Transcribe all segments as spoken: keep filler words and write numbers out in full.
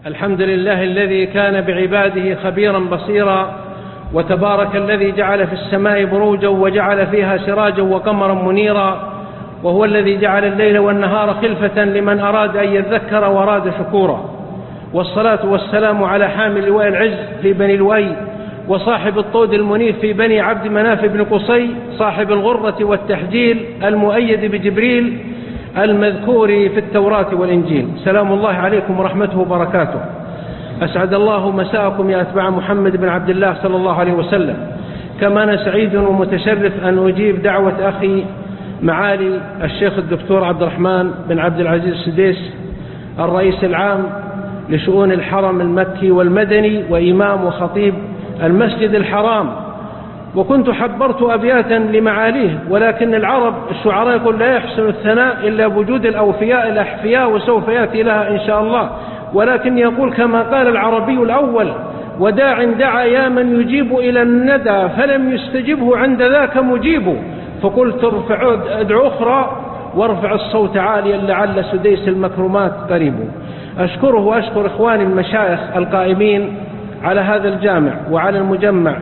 الحمد لله الذي كان بعباده خبيرا بصيرا، وتبارك الذي جعل في السماء بروجا وجعل فيها سراجا وقمرا منيرا، وهو الذي جعل الليل والنهار خلفة لمن أراد أن يذكر وأراد شكورا. والصلاة والسلام على حامل لواء العز في بني لؤي، وصاحب الطود المنيف في بني عبد مناف بن قصي، صاحب الغرة والتحجيل المؤيد بجبريل المذكور في التوراة والإنجيل. سلام الله عليكم ورحمته وبركاته. أسعد الله مساءكم يا أتباع محمد بن عبد الله صلى الله عليه وسلم. كما أنا سعيد ومتشرف أن أجيب دعوة أخي معالي الشيخ الدكتور عبد الرحمن بن عبد العزيز السديس، الرئيس العام لشؤون الحرم المكي والمدني وإمام وخطيب المسجد الحرام. وكنت حبرت أبياتا لمعاليه، ولكن العرب الشعراء يقول لا يحسن الثناء إلا بوجود الأوفياء الأحفياء، وسوف يأتي لها إن شاء الله. ولكن يقول كما قال العربي الأول: وداع دعا يا من يجيب إلى الندى فلم يستجبه عند ذاك مجيب. فقلت ارفع ادعو أخرى وارفع الصوت عاليا لعل سديس المكرمات قريب. أشكره وأشكر إخواني المشايخ القائمين على هذا الجامع وعلى المجمع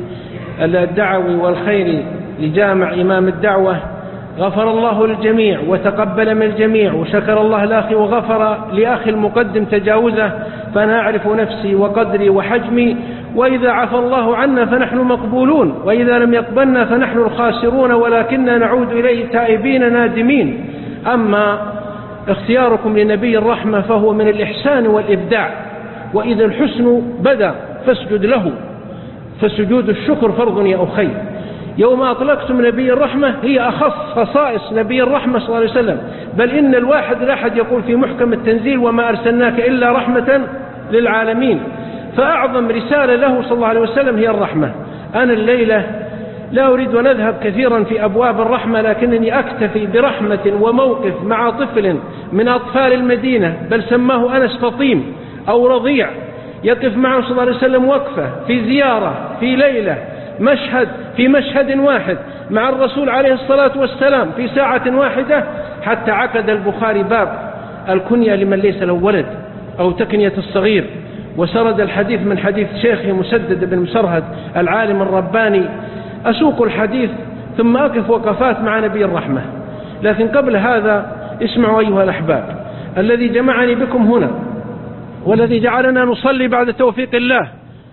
للدعوي والخير لجامع إمام الدعوة. غفر الله للجميع وتقبل من الجميع، وشكر الله لأخي وغفر لأخي المقدم تجاوزه، فأنا أعرف نفسي وقدري وحجمي، وإذا عفى الله عنا فنحن مقبولون، وإذا لم يقبلنا فنحن الخاسرون، ولكننا نعود إليه تائبين نادمين. أما اختياركم لنبي الرحمة فهو من الإحسان والإبداع، وإذا الحسن بدأ فاسجد له، فسجود الشكر فرض يا أخي. يوم أطلقتم نبي الرحمة هي أخص خصائص نبي الرحمة صلى الله عليه وسلم، بل إن الواحد الأحد يقول في محكم التنزيل: وما أرسلناك إلا رحمة للعالمين. فأعظم رسالة له صلى الله عليه وسلم هي الرحمة. أنا الليلة لا أريد أن أذهب كثيرا في أبواب الرحمة، لكنني أكتفي برحمة وموقف مع طفل من أطفال المدينة، بل سماه أنس فطيم أو رضيع، يقف معه صلى الله عليه وسلم وقفة في زيارة في ليلة، مشهد في مشهد واحد مع الرسول عليه الصلاة والسلام في ساعة واحدة، حتى عقد البخاري باب الكنية لمن ليس له ولد أو تكنية الصغير، وسرد الحديث من حديث شيخي مسدد بن مسرهد العالم الرباني. أسوق الحديث ثم أقف وقفات مع نبي الرحمة. لكن قبل هذا اسمعوا أيها الأحباب، الذي جمعني بكم هنا والذي جعلنا نصلي بعد توفيق الله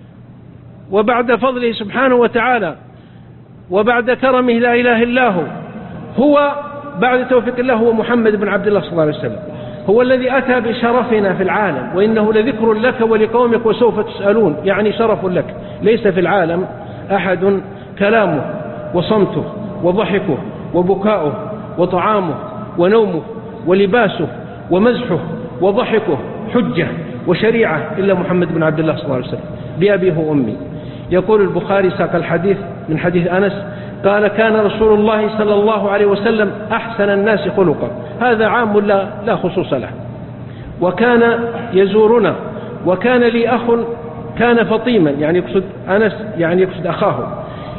وبعد فضله سبحانه وتعالى وبعد كرمه لا إله إلا هو، هو بعد توفيق الله هو محمد بن عبد الله صلى الله عليه وسلم. هو الذي أتى بشرفنا في العالم، وإنه لذكر لك ولقومك وسوف تسألون، يعني شرف لك. ليس في العالم أحد كلامه وصمته وضحكه وبكاؤه وطعامه ونومه ولباسه ومزحه وضحكه حجة وشريعة إلا محمد بن عبد الله صلى الله عليه وسلم بأبيه وأمي. يقول البخاري ساق الحديث من حديث أنس قال: كان رسول الله صلى الله عليه وسلم أحسن الناس خلقا. هذا عام لا, لا خصوص له. وكان يزورنا، وكان لي أخ كان فطيما، يعني يقصد أنس يعني يقصد أخاه،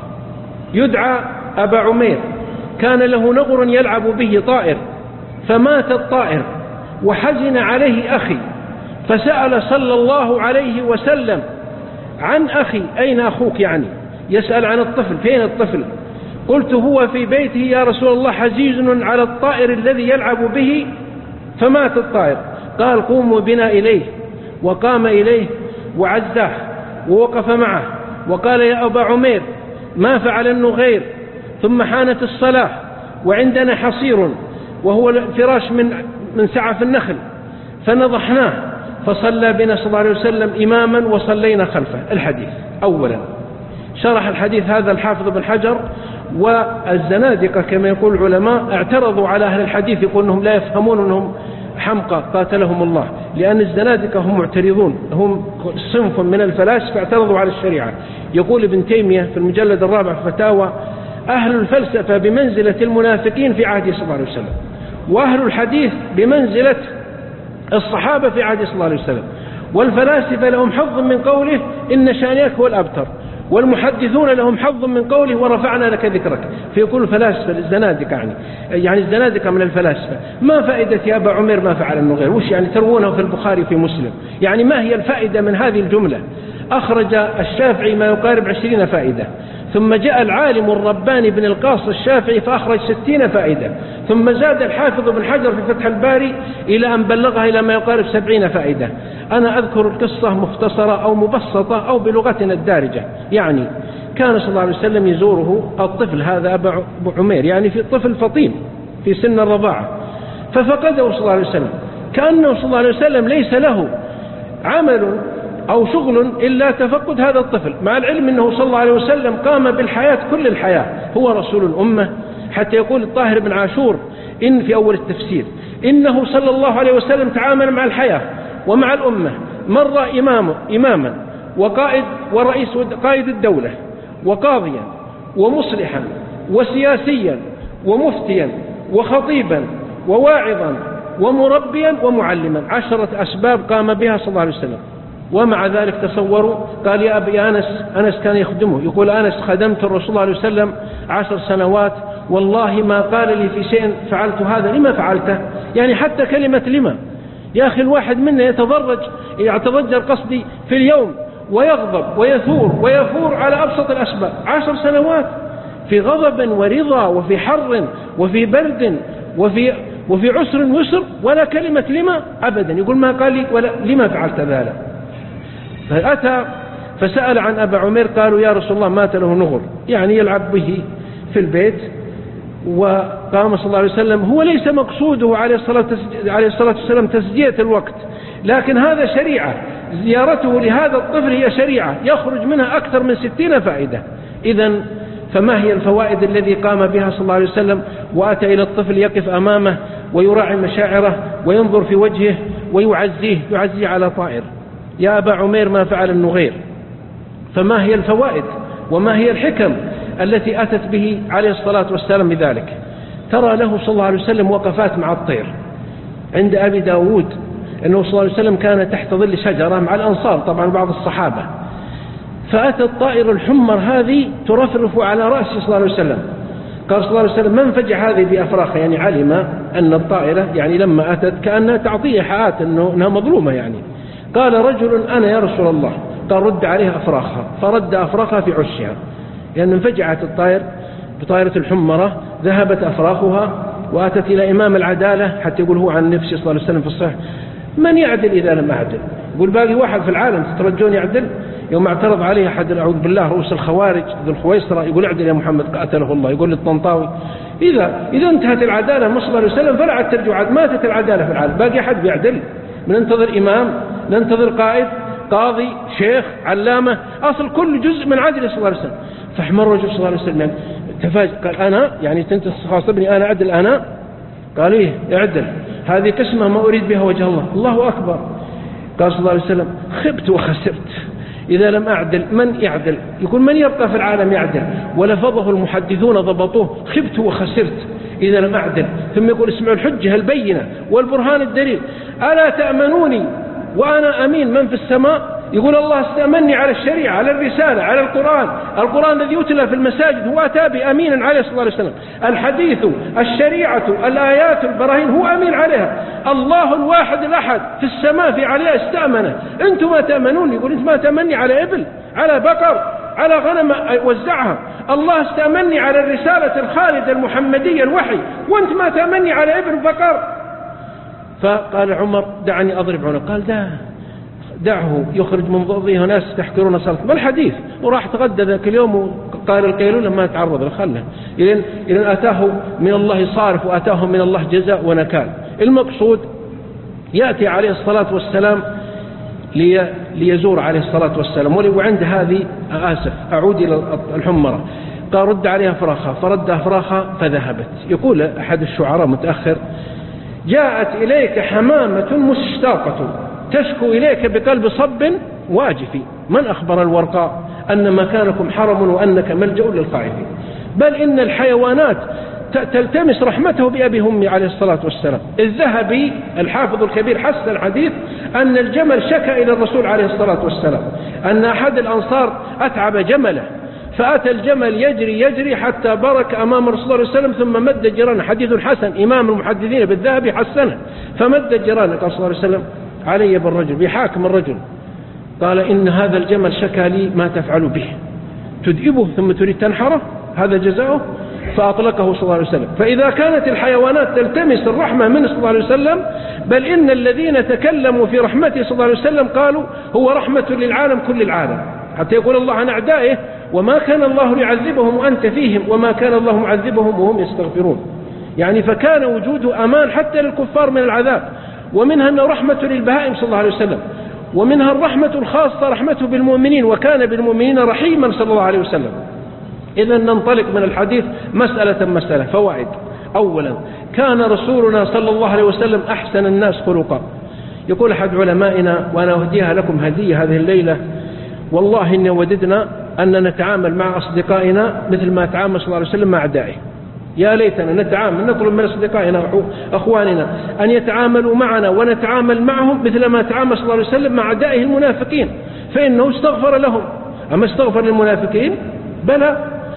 يدعى أبا عمير، كان له نغر يلعب به طائر، فمات الطائر وحزن عليه أخي، فسأل صلى الله عليه وسلم عن أخي: أين أخوك؟ يعني يسأل عن الطفل، فين الطفل؟ قلت: هو في بيته يا رسول الله، حزين على الطائر الذي يلعب به فمات الطائر. قال: قوموا بنا إليه. وقام إليه وعزاه ووقف معه وقال: يا أبا عمير، ما فعل النغير؟ ثم حانت الصلاة وعندنا حصير وهو الفراش من من سعف النخل، فنضحناه فصلى بنا صلى الله عليه وسلم إماما وصلينا خلفه. الحديث أولا شرح الحديث هذا الحافظ بن حجر، والزنادقة كما يقول العلماء اعترضوا على أهل الحديث، يقول أنهم لا يفهمون، أنهم حمقى قاتلهم الله، لأن الزنادقة هم معترضون، هم صنف من الفلاسفة اعترضوا على الشريعة. يقول ابن تيمية في المجلد الرابع في فتاوى: أهل الفلسفة بمنزلة المنافقين في عهد صلى الله عليه وسلم، وأهل الحديث بمنزلة الصحابة في عهد صلى الله عليه وسلم، والفلاسفة لهم حظ من قوله: إن شانئك هو الأبتر. والمحدثون لهم حظ من قوله ورفعنا لك ذكرك. فيقول الفلاسفة الزنادقة يعني يعني الزنادقة من الفلاسفة ما فائدة يا أبا عمير ما فعل النغير؟ وش يعني تروونه في البخاري في مسلم؟ يعني ما هي الفائدة من هذه الجملة؟ أخرج الشافعي ما يقارب عشرين فائدة، ثم جاء العالم الرباني بن القاص الشافعي فأخرج ستين فائدة، ثم زاد الحافظ بن حجر في فتح الباري إلى أن بلغها إلى ما يقارب سبعين فائدة. أنا أذكر القصة مختصرة أو مبسطة أو بلغتنا الدارجة. يعني كان صلى الله عليه وسلم يزوره الطفل هذا أبو عمير، يعني في طفل فطيم في سن الرضاعة، ففقده صلى الله عليه وسلم، كأنه صلى الله عليه وسلم ليس له عمل أو شغل إلا تفقد هذا الطفل، مع العلم أنه صلى الله عليه وسلم قام بالحياة كل الحياة، هو رسول الأمة. حتى يقول الطاهر بن عاشور إن في أول التفسير إنه صلى الله عليه وسلم تعامل مع الحياة ومع الأمة، مر إمام إماما وقائد ورئيس قائد الدولة وقاضيا ومصلحا وسياسيا ومفتيا وخطيبا وواعظا ومربيا ومعلما، عشرة أسباب قام بها صلى الله عليه وسلم. ومع ذلك تصوروا قال يا أبي أنس، أنس كان يخدمه، يقول أنس خدمت الرسول صلى الله عليه وسلم عشر سنوات والله ما قال لي في شيء فعلت هذا لما فعلته. يعني حتى كلمة لما يا أخي الواحد منا يتضرج يتضجر قصدي في اليوم ويغضب ويثور ويفور على أبسط الأسباب. عشر سنوات في غضب ورضا وفي حر وفي برد وفي وفي عسر ويسر ولا كلمة لما أبدا، يقول ما قال لي ولا لما فعلت ذلك. فأتى فسأل عن أبا عمير، قالوا يا رسول الله مات له نغر، يعني يلعب به في البيت. وقام صلى الله عليه وسلم، هو ليس مقصوده عليه الصلاة عليه الصلاة والسلام تسجية الوقت، لكن هذا شريعة، زيارته لهذا الطفل هي شريعة يخرج منها أكثر من ستين فائدة. إذن فما هي الفوائد الذي قام بها صلى الله عليه وسلم؟ وأتى إلى الطفل يقف أمامه ويراعي مشاعره وينظر في وجهه ويعزيه يعزيه على طائر. يا أبا عمير ما فعل النغير؟ فما هي الفوائد وما هي الحكم التي أتت به عليه الصلاة والسلام بذلك؟ ترى له صلى الله عليه وسلم وقفات مع الطير. عند أبي داود أنه صلى الله عليه وسلم كان تحت ظل شجرة مع الأنصار طبعا بعض الصحابة، فأتى الطائر الحمر هذه ترفرف على رأسه صلى الله عليه وسلم. قال صلى الله عليه وسلم من فجع هذه بأفراخها؟ يعني علم أن الطائرة يعني لما أتت كأنها تعطيه حقات أنها مظلومة. يعني قال رجل أنا يا رسول الله، قال رد عليها أفراخها، فرد أفراخها في عشها، لأن انفجعت الطائر بطائرة الحمرة، ذهبت أفراخها وأتت إلى إمام العدالة حتى يقول هو عن نفسه صلى الله عليه وسلم في الصحيح من يعدل إذا لم أعدل؟ يقول باقي واحد في العالم تترجون يعدل؟ يوم اعترض عليه أحد أعوذ بالله رؤوس الخوارج ذو الخويصرة يقول اعدل يا محمد قاتله الله، يقول للطنطاوي إذا إذا انتهت العدالة من صلى الله عليه وسلم فلا عاد ترجع، عاد ماتت العدالة في العالم، باقي أحد بيعدل؟ ننتظر إمام، ننتظر قائد، قاضي، شيخ، علامة، أصل كل جزء من عدل صلى الله عليه وسلم. فاحمر الرجل صلى الله عليه وسلم يعني تفاجئ، قال أنا يعني أنت خاصبني أنا أعدل؟ أنا قال إيه اعدل، هذه قسمة ما أريد بها وجه الله. الله أكبر. قال صلى الله عليه وسلم خبت وخسرت إذا لم أعدل، من يعدل؟ يقول من يبقى في العالم يعدل؟ ولفظه المحدثون ضبطوه خبت وخسرت إذا لم أعدل. ثم يقول اسمعوا الحجة البينة والبرهان الدليل، ألا تأمنوني وأنا أمين من في السماء؟ يقول الله استأمني على الشريعة، على الرسالة، على القرآن، القرآن الذي يتلى في المساجد هو أتى بأمين عليه صلى الله عليه وسلم، الحديث، الشريعة، الآيات، البراهين هو أمين عليها. الله الواحد الأحد في السماء في عليها استأمنه، أنتم ما تأمنون؟ يقول أنت ما تأمني على إبل، على بقر، على غنم وزعها. الله استأمني على الرسالة الخالدة المحمدية الوحي، وأنت ما تأمني على إبل وبقر. فقال عمر دعني أضرب عنق، قال ده دعه يخرج من ضوضيه ناس تحكرون صلاة ما الحديث، وراح تغدى ذاك اليوم وقال القيلولة ما تعرض له، خله إلين إلين أتاه من الله صارف وأتاه من الله جزاء ونكال. المقصود يأتي عليه الصلاة والسلام لي ليزور عليه الصلاة والسلام، وعند هذه آسف أعود إلى الحمرة، قال رد عليها فراخها، فرد أفراخها فذهبت. يقول أحد الشعراء متأخر جاءت إليك حمامة مشتاقة تشكو إليك بقلب صب واجف، من أخبر الورقاء أن مكانكم حرم وأنك ملجأ للخائفين؟ بل إن الحيوانات تلتمس رحمته بأبي همي عليه الصلاة والسلام. الذهبي الحافظ الكبير حسن الحديث أن الجمل شكى إلى الرسول عليه الصلاة والسلام أن أحد الأنصار أتعب جمله، فأتى الجمل يجري يجري حتى برك أمام الرسول صلى الله عليه وسلم ثم مد جيرانه. حديث حسن، إمام المحدثين بالذهبي حسنه. فمد جيرانه قال صلى الله عليه وسلم علي بالرجل، بيحاكم الرجل، قال إن هذا الجمل شكى لي ما تفعل به، تدئبه ثم تريد تنحره، هذا جزاؤه. فأطلقه صلى الله عليه وسلم. فإذا كانت الحيوانات تلتمس الرحمة منه صلى الله عليه وسلم، بل إن الذين تكلموا في رحمته صلى الله عليه وسلم قالوا هو رحمة للعالم كل العالم، حتى يقول الله عن أعدائه وما كان الله ليعذبهم وأنت فيهم وما كان الله معذبهم وهم يستغفرون. يعني فكان وجوده أمان حتى للكفار من العذاب. ومنها أنه رحمة للبهائم صلى الله عليه وسلم، ومنها الرحمة الخاصة رحمته بالمؤمنين، وكان بالمؤمنين رحيما صلى الله عليه وسلم. إذا ننطلق من الحديث مسألة مسألة. فوائد: أولا، كان رسولنا صلى الله عليه وسلم أحسن الناس خلقا. يقول أحد علمائنا، وأنا أهديها لكم هدية هذه الليلة، والله إن وددنا أن نتعامل مع أصدقائنا مثل ما تعامل صلى الله عليه وسلم مع أعدائه. يا ليتنا نتعامل، نطلب من أصدقائنا أخواننا أن يتعاملوا معنا ونتعامل معهم مثل ما تعامل صلى الله عليه وسلم مع أعدائه المنافقين، فإنه استغفر لهم. أما استغفر للمنافقين بلى،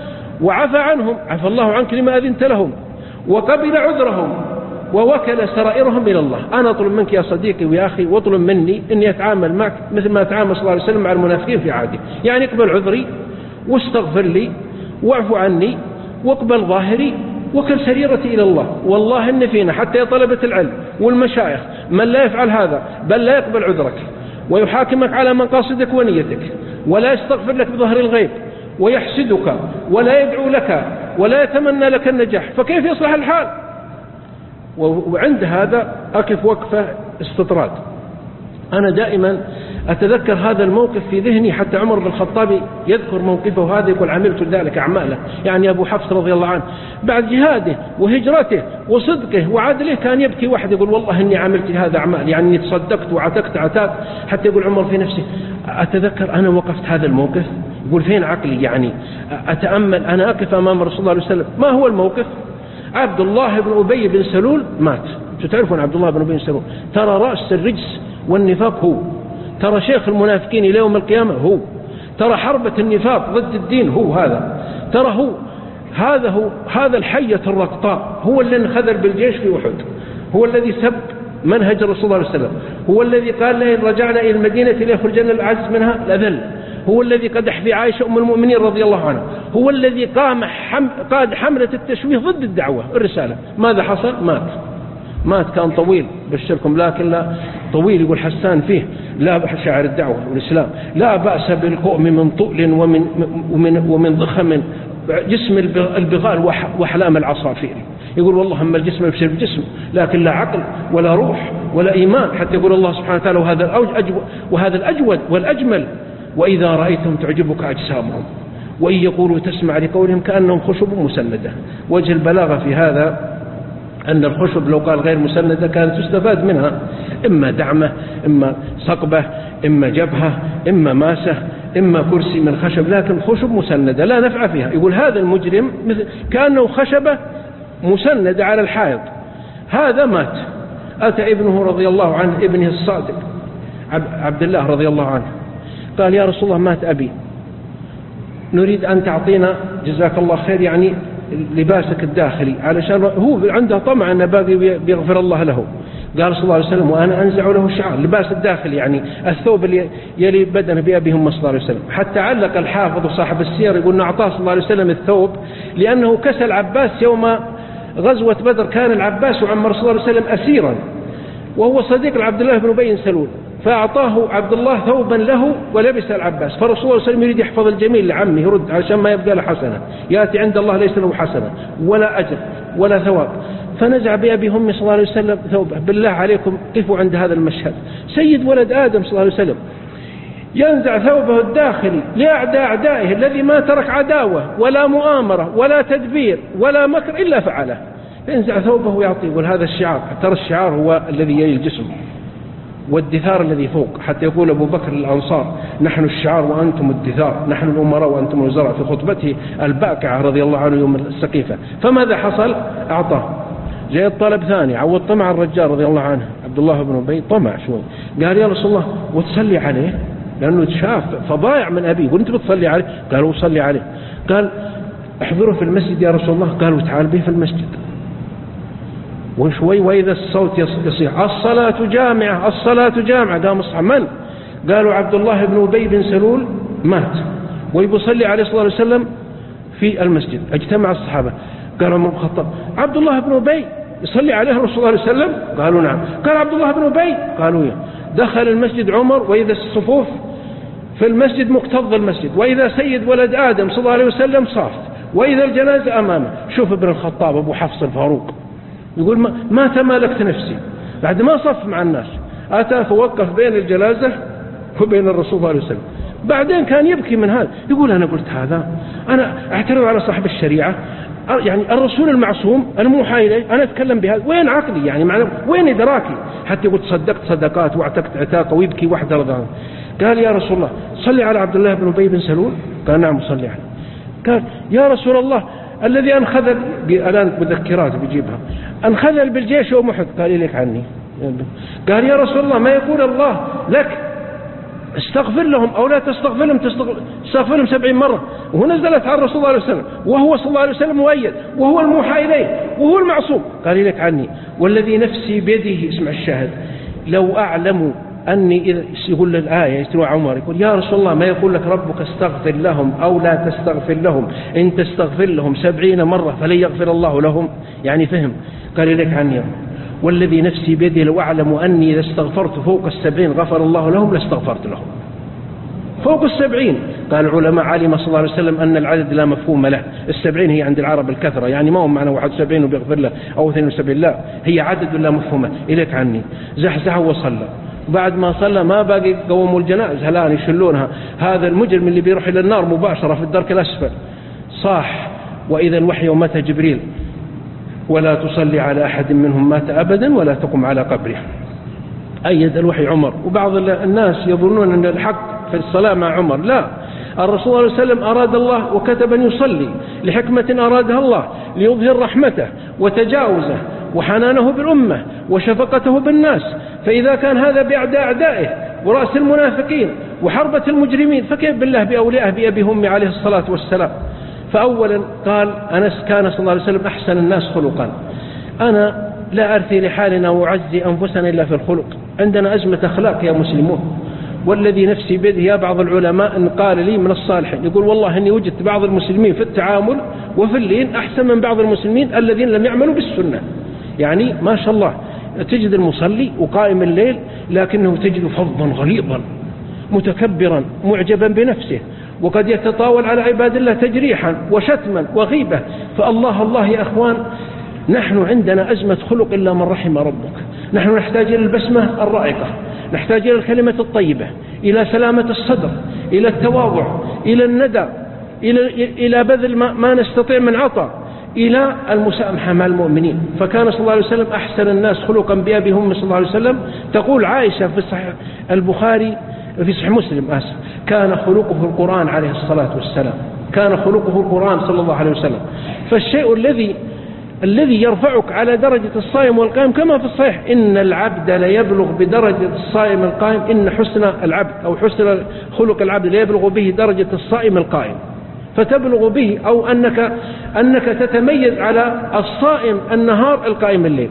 وعفى عنهم، عفى الله عنك لما أذنت لهم، وقبل عذرهم، ووكل سرائرهم إلى الله. أنا أطلب منك يا صديقي ويا أخي، واطلب مني أني أتعامل معك مثل ما تعامل صلى الله عليه وسلم مع المنافقين في عهده. يعني اقبل عذري واستغفر لي واعفو عني واقبل ظاهري وكل سريرتي إلى الله. والله إن فينا حتى طلبة العلم والمشايخ من لا يفعل هذا، بل لا يقبل عذرك ويحاكمك على مقاصدك ونيتك، ولا يستغفر لك بظهر الغيب، ويحسدك ولا يدعو لك ولا يتمنى لك النجاح، فكيف يصلح الحال؟ وعند هذا أقف وقفة استطراد. أنا دائما أتذكر هذا الموقف في ذهني، حتى عمر بن الخطاب يذكر موقفه هذا، يقول عملت ذلك أعماله. يعني أبو حفص رضي الله عنه بعد جهاده وهجرته وصدقه وعدله كان يبكي وحده، يقول والله إني عملت هذا أعمال، يعني إني تصدقت وعتقت عتاق. حتى يقول عمر في نفسه أتذكر أنا وقفت هذا الموقف، يقول فين عقلي؟ يعني أتأمل أنا أقف أمام رسول الله صلى الله عليه وسلم. ما هو الموقف؟ عبد الله بن أبي بن سلول مات. تعرفون عبد الله بن أبي بن سلول ترى رأس الرجس والنفاق هو، ترى شيخ المنافقين إلى يوم القيامة هو، ترى حربة النفاق ضد الدين هو هذا، ترى هو هذا هو هذا الحية الرقطاء، هو اللي انخذل بالجيش في أحد، هو الذي سب منهج الرسول صلى الله عليه وسلم، هو الذي قال لئن رجعنا إلى المدينة ليخرجنا الأعز منها الأذل، هو الذي قدح في عائشة أم المؤمنين رضي الله عنها، هو الذي قام حم... قاد حملة التشويه ضد الدعوة الرسالة. ماذا حصل؟ مات. مات. كان طويل بشركم، لكن لا طويل يقول حسان فيه لا شاعر الدعوة والإسلام، لا بأس بالقوم من طول ومن ومن ومن ضخم جسم البغال وأحلام العصافير. يقول والله أما الجسم يبشر بجسم، لكن لا عقل ولا روح ولا إيمان. حتى يقول الله سبحانه وتعالى وهذا الأجود وهذا الأجود والأجمل وإذا رأيتهم تعجبك أجسامهم وإن يقولوا تسمع لقولهم كأنهم خشب مسندة. وجه البلاغة في هذا أن الخشب لو قال غير مسندة كانت تستفاد منها، إما دعمة، إما صقبة، إما جبهة، إما ماسة، إما كرسي من خشب، لكن خشب مسندة لا نفع فيها. يقول هذا المجرم مثل كأنه خشبة مسندة على الحائط. هذا مات. أتى ابنه رضي الله عنه، ابنه الصادق عبد الله رضي الله عنه، قال يا رسول الله مات أبي، نريد أن تعطينا جزاك الله خير يعني لباسك الداخلي، علشان هو عنده طمع أن باقي بيغفر الله له. قال صلى الله عليه وسلم وأنا أنزع له الشعر، لباس الداخلي يعني الثوب اللي يلي بدنه بأبيهم صلى الله عليه وسلم. حتى علق الحافظ صاحب السير يقول أعطاه صلى الله عليه وسلم الثوب لأنه كسى العباس يوم غزوة بدر، كان العباس وعمر رسول الله صلى الله عليه وسلم أسيرا وهو صديق لعبد الله بن أبي سلول، فأعطاه عبد الله ثوبا له ولبس العباس. فرسول الله صلى الله عليه وسلم يريد يحفظ الجميل لعمه يرد علشان ما يبقى له حسنة، يأتي عند الله ليس له حسنة ولا أجر ولا ثواب. فنزع بأبي همي صلى الله عليه وسلم ثوبه. بالله عليكم قفوا عند هذا المشهد. سيد ولد آدم صلى الله عليه وسلم ينزع ثوبه الداخلي لأعداء أعدائه الذي ما ترك عداوة ولا مؤامرة ولا تدبير ولا مكر إلا فعله، ينزع ثوبه ويعطيه. وهذا الشعار، ترى الشعار هو الذي يلي الجسم. والدثار الذي فوق، حتى يقول أبو بكر للأنصار نحن الشعار وأنتم الدثار، نحن الأمراء وأنتم الوزراء، في خطبته الباكعة رضي الله عنه يوم السقيفة. فماذا حصل؟ أعطاه. جاء الطلب ثاني، عوض طمع الرجال رضي الله عنه عبد الله بن أبي، طمع شوي، قال يا رسول الله وتصلي عليه لأنه شاف فضايع من أبيه، وأنت بتصلي عليه؟ قالوا صلي عليه. قال احضره في المسجد يا رسول الله. قالوا تعال به في المسجد. وشوي وإذا الصوت يصيح الصلاة جامعة الصلاة جامعة. قام اصحى. من؟ قالوا عبد الله بن أبي بن سلول مات ويصلي عليه الصلاة والسلام في المسجد. اجتمع الصحابة، قالوا عمر بن الخطاب عبد الله بن أبي يصلي عليه الرسول صلى الله عليه وسلم؟ قالوا نعم. قال عبد الله بن أبي؟ قالوا يا. دخل المسجد عمر وإذا الصفوف في المسجد مكتظ المسجد، وإذا سيد ولد آدم صلى الله عليه وسلم صاف، وإذا الجنازة أمامه. شوف ابن الخطاب أبو حفص الفاروق يقول ما, ما تمالكت نفسي بعد ما صف مع الناس، أتى فوقف بين الجنازة وبين الرسول صلى الله عليه وسلم. بعدين كان يبكي من هذا، يقول أنا قلت هذا، أنا أعترض على صاحب الشريعة، يعني الرسول المعصوم الموحى إليه، أنا أتكلم بهذا، وين عقلي يعني معنى وين إدراكي؟ حتى يقول صدقت صدقات واعتقت عتاقة، ويبكي وحده رضا. قال يا رسول الله صلي على عبد الله بن أبي بن سلول. قال نعم صلي عليه. قال يا رسول الله الذي أنخذل، الآن مذكرات بيجيبها، أنخذل بالجيش يوم أحد. قال إليك عني. قال يا رسول الله ما يقول الله لك استغفر لهم أو لا تستغفر لهم، تستغفر لهم سبعين مرة، وهو نزلت على الرسول صلى الله عليه وسلم، وهو صلى الله عليه وسلم مؤيد، وهو الموحى إليه، وهو المعصوم. قال إليك عني والذي نفسي بيده. اسمع الشاهد، لو أعلم أني إذا يقول الآية يستوى عمر يقول يا رسول الله ما يقول لك ربك استغفر لهم أو لا تستغفر لهم، إن تستغفر لهم سبعين مرة فلن يغفر الله لهم، يعني فهم. قال إليك عني والذي نفسي بيده لو أعلم أني إذا استغفرت فوق السبعين غفر الله لهم لاستغفرت لهم. فوق السبعين. قال العلماء علم صلى الله عليه وسلم أن العدد لا مفهوم له، السبعين هي عند العرب الكثرة، يعني ما هم معنى واحد وسبعين وبيغفر له أو اثنين وسبعين، لا هي عدد لا مفهومة. إليك عني. زحزح وصلى، بعد ما صلى ما باقي قوموا الجنائز هلان يشلونها، هذا المجرم اللي بيروح إلى النار مباشرة في الدرك الأسفل. صاح وإذا الوحي ومتى جبريل ولا تصلي على أحد منهم مات أبدا ولا تقم على قبره. أيد الوحي عمر. وبعض الناس يظنون أن الحق في الصلاة مع عمر، لا، الرسول صلى الله عليه وسلم أراد الله وكتب أن يصلي لحكمة أرادها الله، ليظهر رحمته وتجاوزه وحنانه بالأمة وشفقته بالناس. فإذا كان هذا بأعداء أعدائه ورأس المنافقين وحربة المجرمين، فكيف بالله بأوليائه بأبي هم عليه الصلاة والسلام. فأولا قال أنس كان صلى الله عليه وسلم أحسن الناس خلقا. أنا لا أرثي لحالنا وأعزي أنفسنا إلا في الخلق، عندنا أزمة أخلاق يا مسلمون. والذي نفسي بيده يا بعض العلماء أن قال لي من الصالحين يقول والله إني وجدت بعض المسلمين في التعامل وفي اللين أحسن من بعض المسلمين الذين لم يعملوا بالسنة. يعني ما شاء الله تجد المصلي وقائم الليل لكنه تجد فظا غليظا متكبرا معجبا بنفسه، وقد يتطاول على عباد الله تجريحا وشتما وغيبة. فالله الله يا أخوان، نحن عندنا أزمة خلق إلا من رحم ربك. نحن نحتاج إلى البسمة الرائقة، نحتاج إلى الكلمة الطيبة، إلى سلامة الصدر، إلى التواضع، إلى الندى، إلى إلى بذل ما, ما نستطيع من عطاء، إلى المسامحة مع المؤمنين. فكان صلى الله عليه وسلم أحسن الناس خلقا بأبي هم صلى الله عليه وسلم. تقول عائشة في صحيح البخاري في صحيح مسلم آسف كان خلقه القرآن عليه الصلاة والسلام، كان خلقه القرآن صلى الله عليه وسلم. فالشيء الذي الذي يرفعك على درجة الصائم والقائم كما في الصحيح إن العبد ليبلغ بدرجة الصائم القائم، إن حسن العبد أو حسن خلق العبد ليبلغ به درجة الصائم القائم، فتبلغ به أو أنك أنك تتميز على الصائم النهار القائم الليل.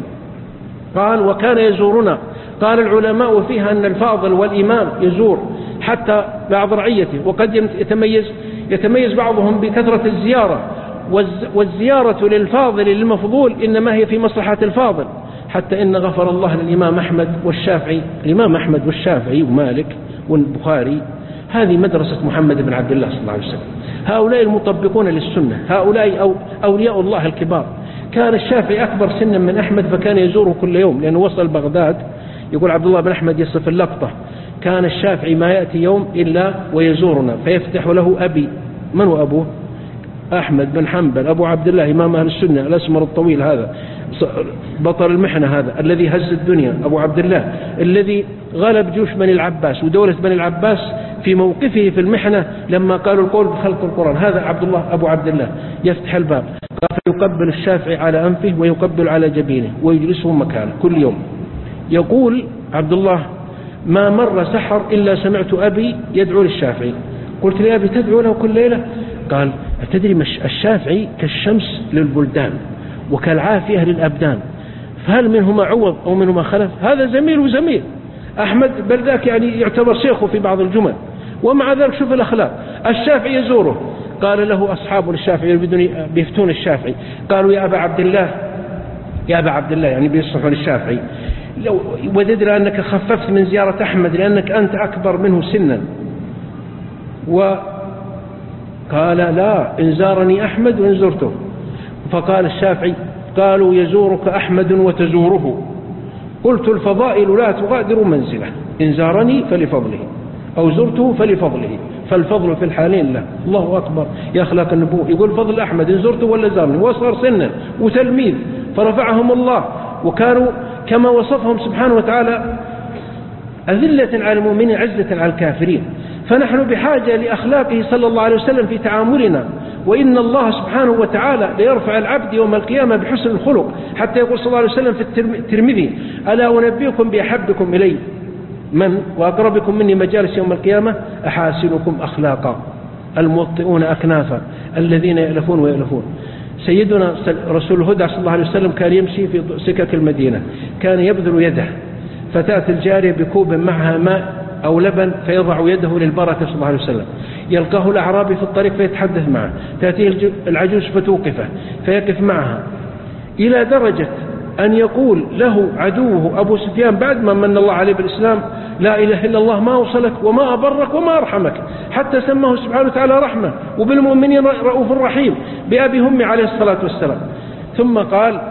قال وكان يزورنا. قال العلماء فيها أن الفاضل والإمام يزور حتى بعض رعيته، وقد يتميز يتميز بعضهم بكثرة الزيارة، والزيارة للفاضل للمفضول إنما هي في مصلحة الفاضل. حتى إن غفر الله للإمام أحمد والشافعي، الإمام أحمد والشافعي ومالك والبخاري، هذه مدرسة محمد بن عبد الله صلى الله عليه وسلم. هؤلاء المطبقون للسنة، هؤلاء أو أولياء الله الكبار. كان الشافعي أكبر سنا من أحمد فكان يزوره كل يوم، لأنه وصل بغداد. يقول عبد الله بن أحمد يصف اللقطة كان الشافعي ما يأتي يوم إلا ويزورنا فيفتح له أبي. من هو أبوه؟ أحمد بن حنبل أبو عبد الله إمام أهل السنة الأسمر الطويل هذا، بطل المحنة هذا الذي هز الدنيا، أبو عبد الله الذي غلب جيوش بني العباس ودولة بني العباس في موقفه في المحنة لما قالوا القول بخلق القرآن، هذا عبد الله أبو عبد الله يفتح الباب فيقبل الشافعي على أنفه ويقبل على جبينه ويجلسه مكانه كل يوم. يقول عبد الله: ما مر سحر إلا سمعت أبي يدعو للشافعي. قلت لأبي: تدعو له كل ليلة؟ قال: أتدري الشافعي كالشمس للبلدان وكالعافية للأبدان، فهل منهما عوض أو منهما خلف؟ هذا زميل وزميل أحمد بل ذاك يعني يعتبر شيخه في بعض الجمل، ومع ذلك شوف الأخلاق. الشافعي يزوره، قال له أصحاب الشافعي بيفتون الشافعي قالوا: يا أبا عبد الله يا أبا عبد الله يعني بيصحوا للشافعي، لو وددنا أنك خففت من زيارة أحمد لأنك أنت أكبر منه سنا. وقال: لا، إن زارني أحمد وإن زرته. فقال الشافعي: قالوا يزورك أحمد وتزوره، قلت: الفضائل لا تغادر منزله، إن زارني فلفضله أو زرته فلفضله، فالفضل في الحالين له. الله أكبر يا أخلاق النبوة. يقول فضل أحمد إن زرته ولا زارني، وصغر سنا وتلميذ فرفعهم الله، وكانوا كما وصفهم سبحانه وتعالى أذلة على المؤمنين عزة على الكافرين. فنحن بحاجة لأخلاقه صلى الله عليه وسلم في تعاملنا، وإن الله سبحانه وتعالى ليرفع العبد يوم القيامة بحسن الخلق، حتى يقول صلى الله عليه وسلم في الترمذي: ألا أنبئكم بأحبكم إلي من وأقربكم مني مجالس يوم القيامة؟ أحاسنكم أخلاقا الموطئون أكنافا الذين يألفون ويألفون. سيدنا رسول الهدى صلى الله عليه وسلم كان يمشي في سكك المدينة، كان يبذل يده فتأتي الجارية بكوب معها ماء أو لبن فيضع يده للبركة صلى الله عليه وسلم. يلقاه الأعرابي في الطريق فيتحدث معه، تأتيه العجوز فتوقفه فيقف معها، إلى درجة أن يقول له عدوه أبو سفيان بعد ما من الله عليه بالإسلام: لا إله إلا الله ما وصلك وما أبرك وما أرحمك، حتى سماه سبحانه وتعالى رحمة وبالمؤمنين رؤوف رحيم بأبي همي عليه الصلاة والسلام. ثم قال: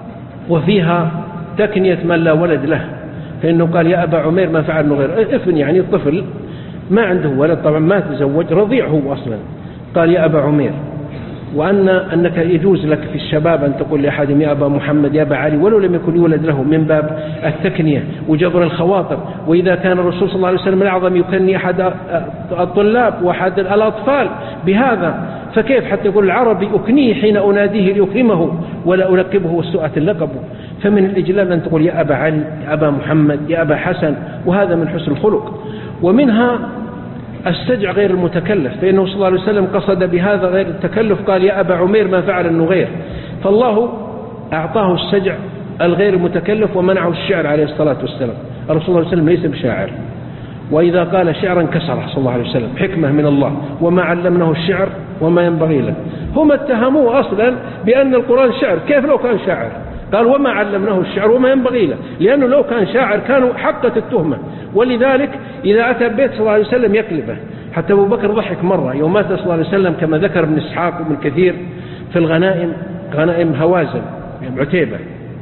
وفيها تكنية من لا ولد له، فإنه قال: يا أبا عمير ما فعل نغير، ابن يعني الطفل ما عنده ولد طبعا ما تزوج رضيع هو أصلا. قال: يا أبا عمير، وأن أنك يجوز لك في الشباب أن تقول لأحدهم يا أبا محمد يا أبا علي ولو لم يكن يولد له، من باب التكنية وجبر الخواطر. وإذا كان الرسول صلى الله عليه وسلم الأعظم يكني أحد الطلاب وأحد الأطفال بهذا، فكيف حتى يقول العربي أكنيه حين أناديه لأكرمه ولا ألقبه والسؤة اللقب. فمن الإجلال أن تقول يا أبا علي يا أبا محمد يا أبا حسن، وهذا من حسن الخلق. ومنها السجع غير المتكلف، فإنه صلى الله عليه وسلم قصد بهذا غير التكلف، قال: يا أبا عمير ما فعل النغير. فالله أعطاه السجع الغير المتكلف ومنعه الشعر عليه الصلاة والسلام. الرسول صلى الله عليه وسلم ليس بشاعر، وإذا قال شعرا كسره صلى الله عليه وسلم، حكمة من الله، وما علمناه الشعر وما ينبغي له. هم اتهموه أصلا بأن القرآن شعر، كيف لو كان شاعر؟ قال: وما علمناه الشعر وما ينبغي له، لأنه لو كان شاعر كانوا حقت التهمة. ولذلك إذا أتى بيت صلى الله عليه وسلم يكلفه. حتى أبو بكر ضحك مرة يوم مات صلى الله عليه وسلم كما ذكر ابن إسحاق وابن كثير في الغنائم، غنائم هوازن عتيبة،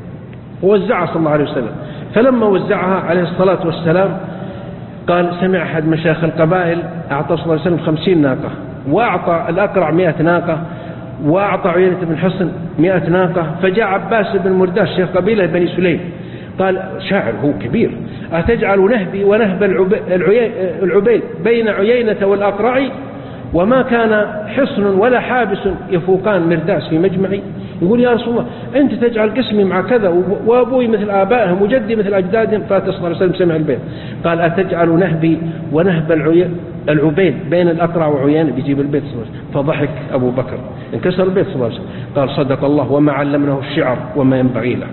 ووزعها صلى الله عليه وسلم. فلما وزعها عليه الصلاة والسلام قال: سمع أحد مشايخ القبائل أعطى صلى الله عليه وسلم خمسين ناقة، وأعطى الأقرع مئة ناقة، وأعطى عيينة بن حصن مئة ناقة. فجاء عباس بن مرداس شيخ قبيلة بني سليم قال: شاعر هو كبير، أتجعل نهبي ونهب العبيد بين عيينة والأقرع، وما كان حصن ولا حابس يفوقان مرداس في مجمعي؟ يقول: يا رسول الله أنت تجعل قسمي مع كذا وأبوي مثل آبائهم وجدي مثل أجدادهم. فصلى الله عليه وسلم سمع البيت قال: أتجعل نهبي ونهب العبيد بين الأقرع وعيينة؟ بيجيب البيت صلى الله عليه وسلم. فضحك أبو بكر انكسر البيت صلى الله عليه وسلم، قال: صدق الله وما علمناه الشعر وما ينبغي له.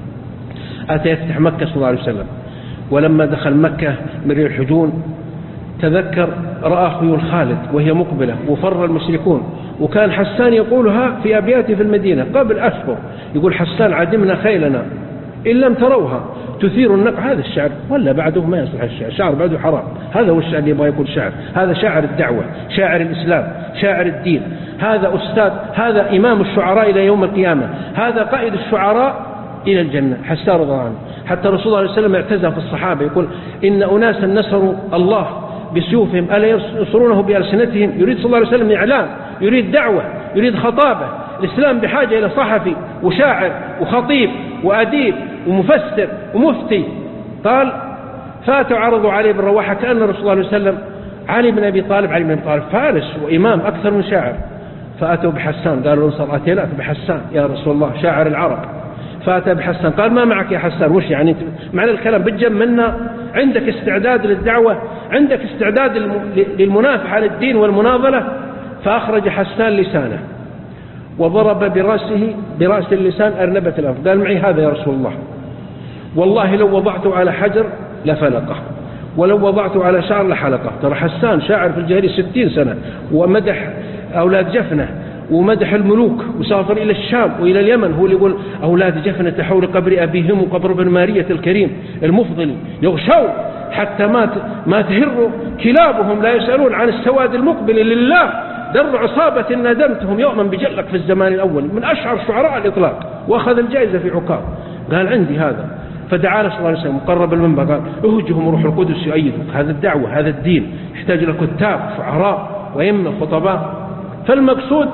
أتى يفتح مكة صلى الله عليه وسلم، ولما دخل مكة من الحجون تذكر رأى خيول خالد وهي مقبلة وفر المشركون، وكان حسان يقولها في أبياته في المدينة قبل أشهر، يقول: حسان عدمنا خيلنا إن لم تروها تثير النقع. هذا الشعر ولا بعده ما يصلح الشعر، شعر بعده حرام. هذا هو الشعر اللي يبغى يقول شعر، هذا شاعر الدعوة، شاعر الإسلام، شاعر الدين، هذا أستاذ، هذا إمام الشعراء إلى يوم القيامة، هذا قائد الشعراء إلى الجنة. حسان رضي الله عنه. حتى رسول الله عليه وسلم اعتزى في الصحابة يقول: إن أناسا نصروا الله بسيوفهم ألا ينصرونه بألسنتهم. يريد صلى الله عليه وسلم إعلام، يريد دعوة، يريد خطابة، الإسلام بحاجة إلى صحفي وشاعر وخطيب وأديب ومفسر ومفتي. قال فاتوا عرضوا عليه بالرواحة كأن الرسول صلى الله عليه وسلم علي بن أبي طالب علي بن أبي طالب فارس وإمام أكثر من شاعر. فأتوا بحسان قالوا الأنصار أتيناك بحسان يا رسول الله شاعر العرب. فأتى بحسان قال ما معك يا حسان وش يعني معنى الكلام بتجم منا عندك استعداد للدعوة عندك استعداد للمنافحة للدين والمناضلة. فأخرج حسان لسانه وضرب برأسه برأس اللسان أرنبة الأنف قال معي هذا يا رسول الله والله لو وضعته على حجر لفلقه ولو وضعته على شعر لحلقه. ترى حسان شاعر في الجاهلية ستين سنة ومدح أولاد جفنة ومدح الملوك وسافر إلى الشام وإلى اليمن. هو اللي يقول أولاد جفنة حول قبر أبيهم وقبر ابن مارية الكريم المفضل يغشوا حتى ما ما تهر كلابهم لا يسألون عن السواد المقبل لله در عصابة ندمتهم يوما بجلك في الزمان الأول. من أشعر شعراء الإطلاق وأخذ الجائزة في عكاظ. قال عندي هذا. فدعا صلى الله عليه وسلم قرب المنبر قال اهجهم روح القدس يؤيدك هذا الدعوة هذا الدين يحتاج إلى كتاب شعراء وإما خطباء. فالمقصود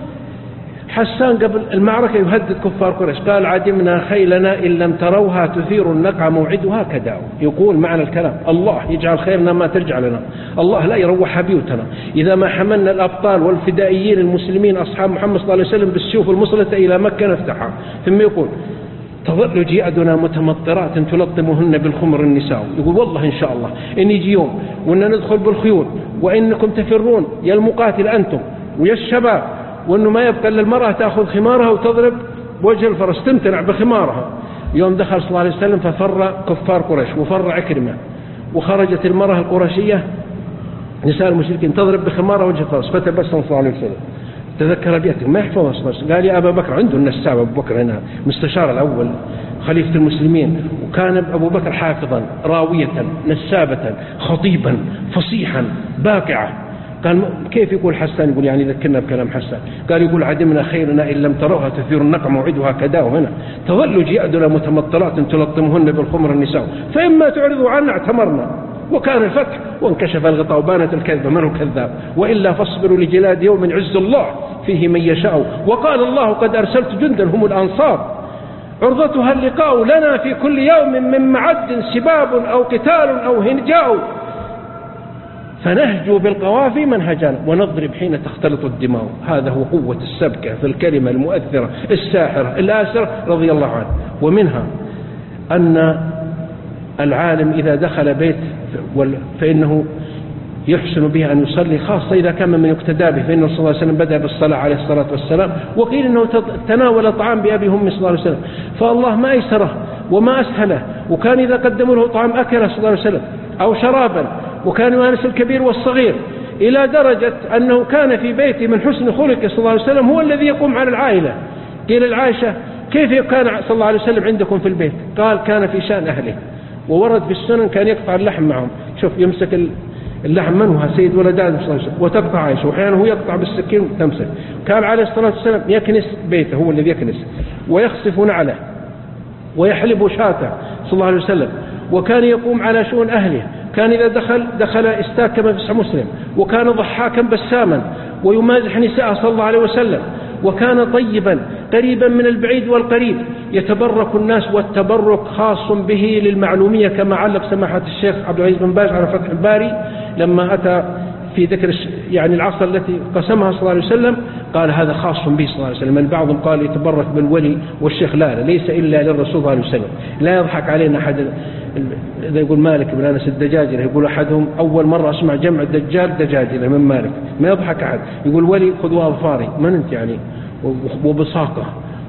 حسان قبل المعركة يهدد كفار قريش قال عدمنا خيلنا إن لم تروها تثير النقع موعدها كداو. يقول معنى الكلام الله يجعل خيرنا ما ترجع لنا الله لا يروح بيوتنا إذا ما حملنا الأبطال والفدائيين المسلمين أصحاب محمد صلى الله عليه وسلم بالسيوف المصلة إلى مكة نفتحها. ثم يقول تظل جيادنا متمطرات تلطمهن بالخمر النساء. يقول والله إن شاء الله إن يجي يوم وإن ندخل بالخيول وإنكم تفرون يا المقاتل أنتم ويا الشباب وإنه ما يبقى إلا المرأة تأخذ خمارها وتضرب وجه الفرس تمتنع بخمارها. يوم دخل صلى الله عليه وسلم ففر كفار قريش وفر عكرمة وخرجت المرأة القرشية نساء المشركين تضرب بخمارها وجه الفرس. فتبسم صلى الله عليه وسلم تذكر بيته ما يحفظها بس قال يا أبا بكر عنده النساب أبو بكر هنا مستشار الأول خليفة المسلمين وكان أبو بكر حافظا راوية نسابة خطيبا فصيحا باقعا. قال كيف يقول حسان يقول يعني ذكرنا بكلام حسان. قال يقول عدمنا خيرنا إن لم تروها تثير النقع موعدها كداء. هنا تظل جيادنا متمطلات تلطمهن بالخمر النساء فإما تعرضوا عنا اعتمرنا وكان الفتح وانكشف الغطاء وبانت الكذبة من هو كذاب وإلا فاصبروا لجلاد يوم عز الله فيه من يشاء. وقال الله قد أرسلت جندا هم الأنصار عرضتها اللقاء لنا في كل يوم من معد سباب أو قتال أو هنجاء فنهجو بالقوافي منهجا ونضرب حين تختلط الدماء. هذا هو قوة السبكة في الكلمة المؤثرة الساحرة الآسرة رضي الله عنه. ومنها أن العالم إذا دخل بيت فإنه يحسن به أن يصلي خاصة إذا كان من يقتدى به فإنه صلى الله عليه وسلم بدأ بالصلاة عليه الصلاة والسلام. وقيل أنه تناول طعام بأبي هم صلى الله عليه وسلم فالله ما أيسره وما أسهله. وكان إذا قدموا له طعام أكله صلى الله عليه وسلم أو شرابا وكان يؤانس الكبير والصغير إلى درجة أنه كان في بيته من حسن خلقه صلى الله عليه وسلم هو الذي يقوم على العائلة. قيل العائشة كيف كان صلى الله عليه وسلم عندكم في البيت؟ قال كان في شأن أهله وورد في السنن كان يقطع اللحم معهم. شوف يمسك اللحم منها سيد ولد آدم صلى الله عليه وسلم وتقطع عائشة وحيانا هو يقطع بالسكين وتمسك. كان عليه الصلاة والسلام يكنس بيته هو الذي يكنس ويخصف نعله ويحلب شاته صلى الله عليه وسلم وكان يقوم على شؤون أهله. كان إذا دخل دخل استاك كما في صحيح مسلم وكان ضحاكا بساما ويمازح نساءه صلى الله عليه وسلم وكان طيبا قريبا من البعيد والقريب يتبرك الناس والتبرك خاص به للمعلومية كما علق سماحة الشيخ عبد العزيز بن باز على فتح الباري لما أتى في ذكر يعني العصر التي قسمها صلى الله عليه وسلم قال هذا خاص به صلى الله عليه وسلم. من بعضهم قال يتبرك بالولي والشيخ لا, لا ليس إلا للرسول صلى الله عليه وسلم. لا يضحك علينا أحد إذا يقول مالك بن أنس الدجاجلة يقول أحدهم أول مرة أسمع جمع الدجال دجاجلة من مالك ما يضحك أحد. يقول ولي خذوا أظفاري من أنت يعني وبصاقة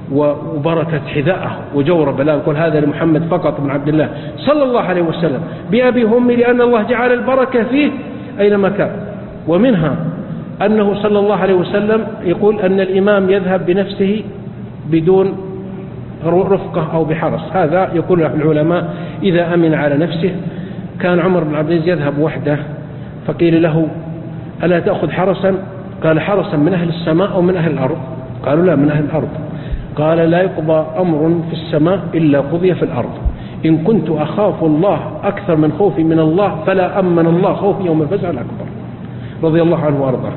وبركة حذاءه وجوربه لا يقول هذا لمحمد فقط بن عبد الله صلى الله عليه وسلم بأبي همي لأن الله جعل البركة فيه أينما كان. ومنها أنه صلى الله عليه وسلم يقول أن الإمام يذهب بنفسه بدون رفقة أو بحرس. هذا يقول له العلماء إذا أمن على نفسه. كان عمر بن عبد العزيز يذهب وحده فقيل له ألا تأخذ حرسا؟ قال حرسا من أهل السماء أو من أهل الأرض؟ قالوا لا من أهل الأرض. قال لا يقضى أمر في السماء إلا قضي في الأرض. إن كنت أخاف الله أكثر من خوفي من الله فلا أمن الله خوفي يوم الفزع الأكبر رضي الله عنه وأرضاه.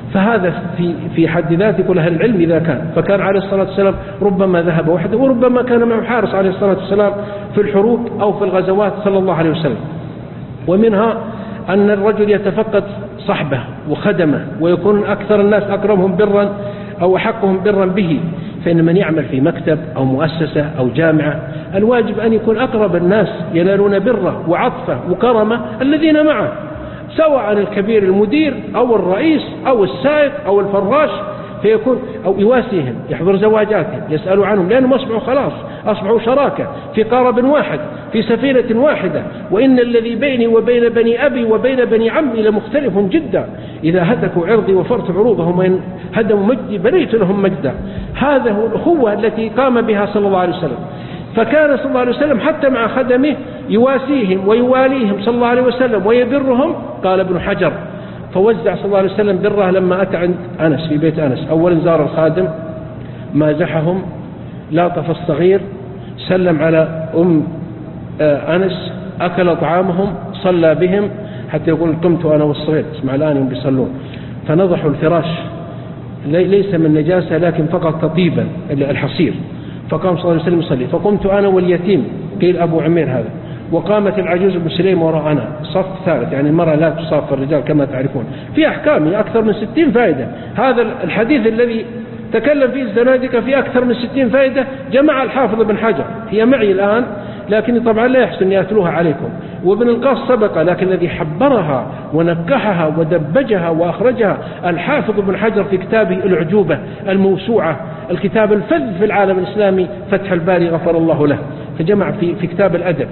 فهذا في في حد ذاته يقول أهل العلم إذا كان، فكان عليه الصلاة والسلام ربما ذهب وحده وربما كان معه حارس عليه الصلاة والسلام في الحروب أو في الغزوات صلى الله عليه وسلم. ومنها أن الرجل يتفقد صحبه وخدمه ويكون أكثر الناس أكرمهم برا أو أحقهم برا به، فإن من يعمل في مكتب أو مؤسسة أو جامعة الواجب أن يكون أقرب الناس ينالون بره وعطفه وكرمه الذين معه، سواء الكبير المدير أو الرئيس أو السائق أو الفراش، فيكون أو يواسيهم يحضر زواجاتهم يسألوا عنهم، لأنهم أصبحوا خلاص أصبحوا شراكة في قارب واحد في سفينة واحدة. وإن الذي بيني وبين بني أبي وبين بني عمي لمختلف جدا، إذا هتكوا عرضي وفرت عروضهم وإن هدموا مجدي بنيت لهم مجدا. هذا هو الأخوة التي قام بها صلى الله عليه وسلم. فكان صلى الله عليه وسلم حتى مع خدمه يواسيهم ويواليهم صلى الله عليه وسلم ويبرهم. قال ابن حجر فوزع صلى الله عليه وسلم بره لما أتى عند أنس في بيت أنس، أولا زار الخادم مازحهم لاطف الصغير سلم على أم أنس أكل طعامهم صلى بهم حتى يقول قمت أنا والصغير، اسمع الآن هم بيصلون، فنضحوا الفراش ليس من نجاسة لكن فقط تطيبا الحصير، فقام صلى الله عليه وسلم يصلي، فقمت أنا واليتيم قيل أبو عمير هذا، وقامت العجوز ابن سليم وراءنا، صف ثالث، يعني المرأة لا تصاف الرجال كما تعرفون. في أحكام أكثر من ستين فائدة. هذا الحديث الذي تكلم فيه الزنادقة في أكثر من ستين فائدة جمع الحافظ ابن حجر، هي معي الآن لكن طبعا لا يحسن أن أتلوها عليكم، وابن القاص سبق، لكن الذي حبرها ونكحها ودبجها وأخرجها الحافظ ابن حجر في كتابه العجوبة الموسوعة، الكتاب الفذ في العالم الإسلامي فتح الباري غفر الله له، فجمع في في كتاب الأدب.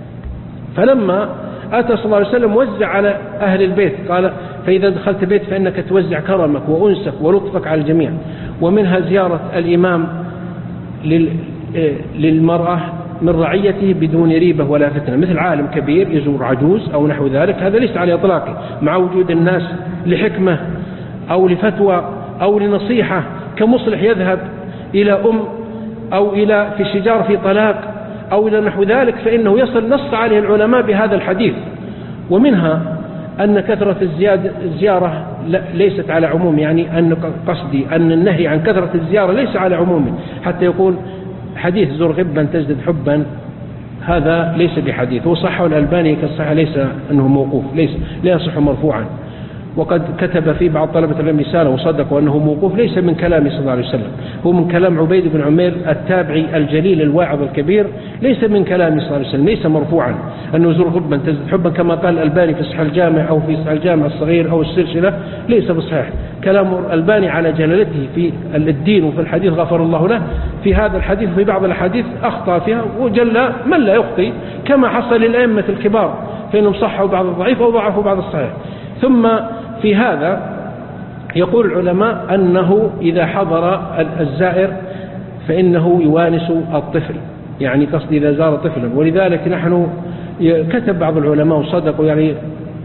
فلما أتى صلى الله عليه وسلم وزع على أهل البيت، قال فإذا دخلت بيت فإنك توزع كرمك وأنسك ولطفك على الجميع. ومنها زيارة الإمام للمرأة من رعيته بدون ريبة ولا فتنة، مثل عالم كبير يزور عجوز أو نحو ذلك، هذا ليس على إطلاقه، مع وجود الناس لحكمة أو لفتوى أو لنصيحة، كمصلح يذهب إلى أم أو إلى في شجار في طلاق أو إلى نحو ذلك، فإنه يصل نص عليه العلماء بهذا الحديث. ومنها أن كثرة الزيارة ليست على عموم، يعني أن قصدي أن النهي عن كثرة الزيارة ليس على عموم، حتى يقول حديث زر غبا تزدد حبا، هذا ليس بحديث، هو صحه الألباني كالصحة، ليس أنه موقوف، ليس لا يصح مرفوعا. وقد كتب في بعض طلبة العلم رسالة وصدقوا أنه موقوف، ليس من كلام صلى الله عليه وسلم، هو من كلام عبيد بن عمير التابعي الجليل الواعظ الكبير، ليس من كلام صلى الله عليه وسلم، ليس مرفوعا أنه زر غبا تزدد حبا كما قال الألباني في صحيح الجامع أو في صحيح الجامع الصغير أو السلسلة، ليس بصحيح. كلام الألباني على جلالته في الدين وفي الحديث غفر الله له، في هذا الحديث في بعض الحديث أخطأ فيها وجل من لا يخطئ، كما حصل للأئمة الكبار فإنهم صحوا بعض الضعيف أو ضعفوا بعض الصحيح. ثم في هذا يقول العلماء أنه إذا حضر الزائر فإنه يوانس الطفل، يعني قصدي إذا زار طفلا، ولذلك نحن كتب بعض العلماء وصدقوا، يعني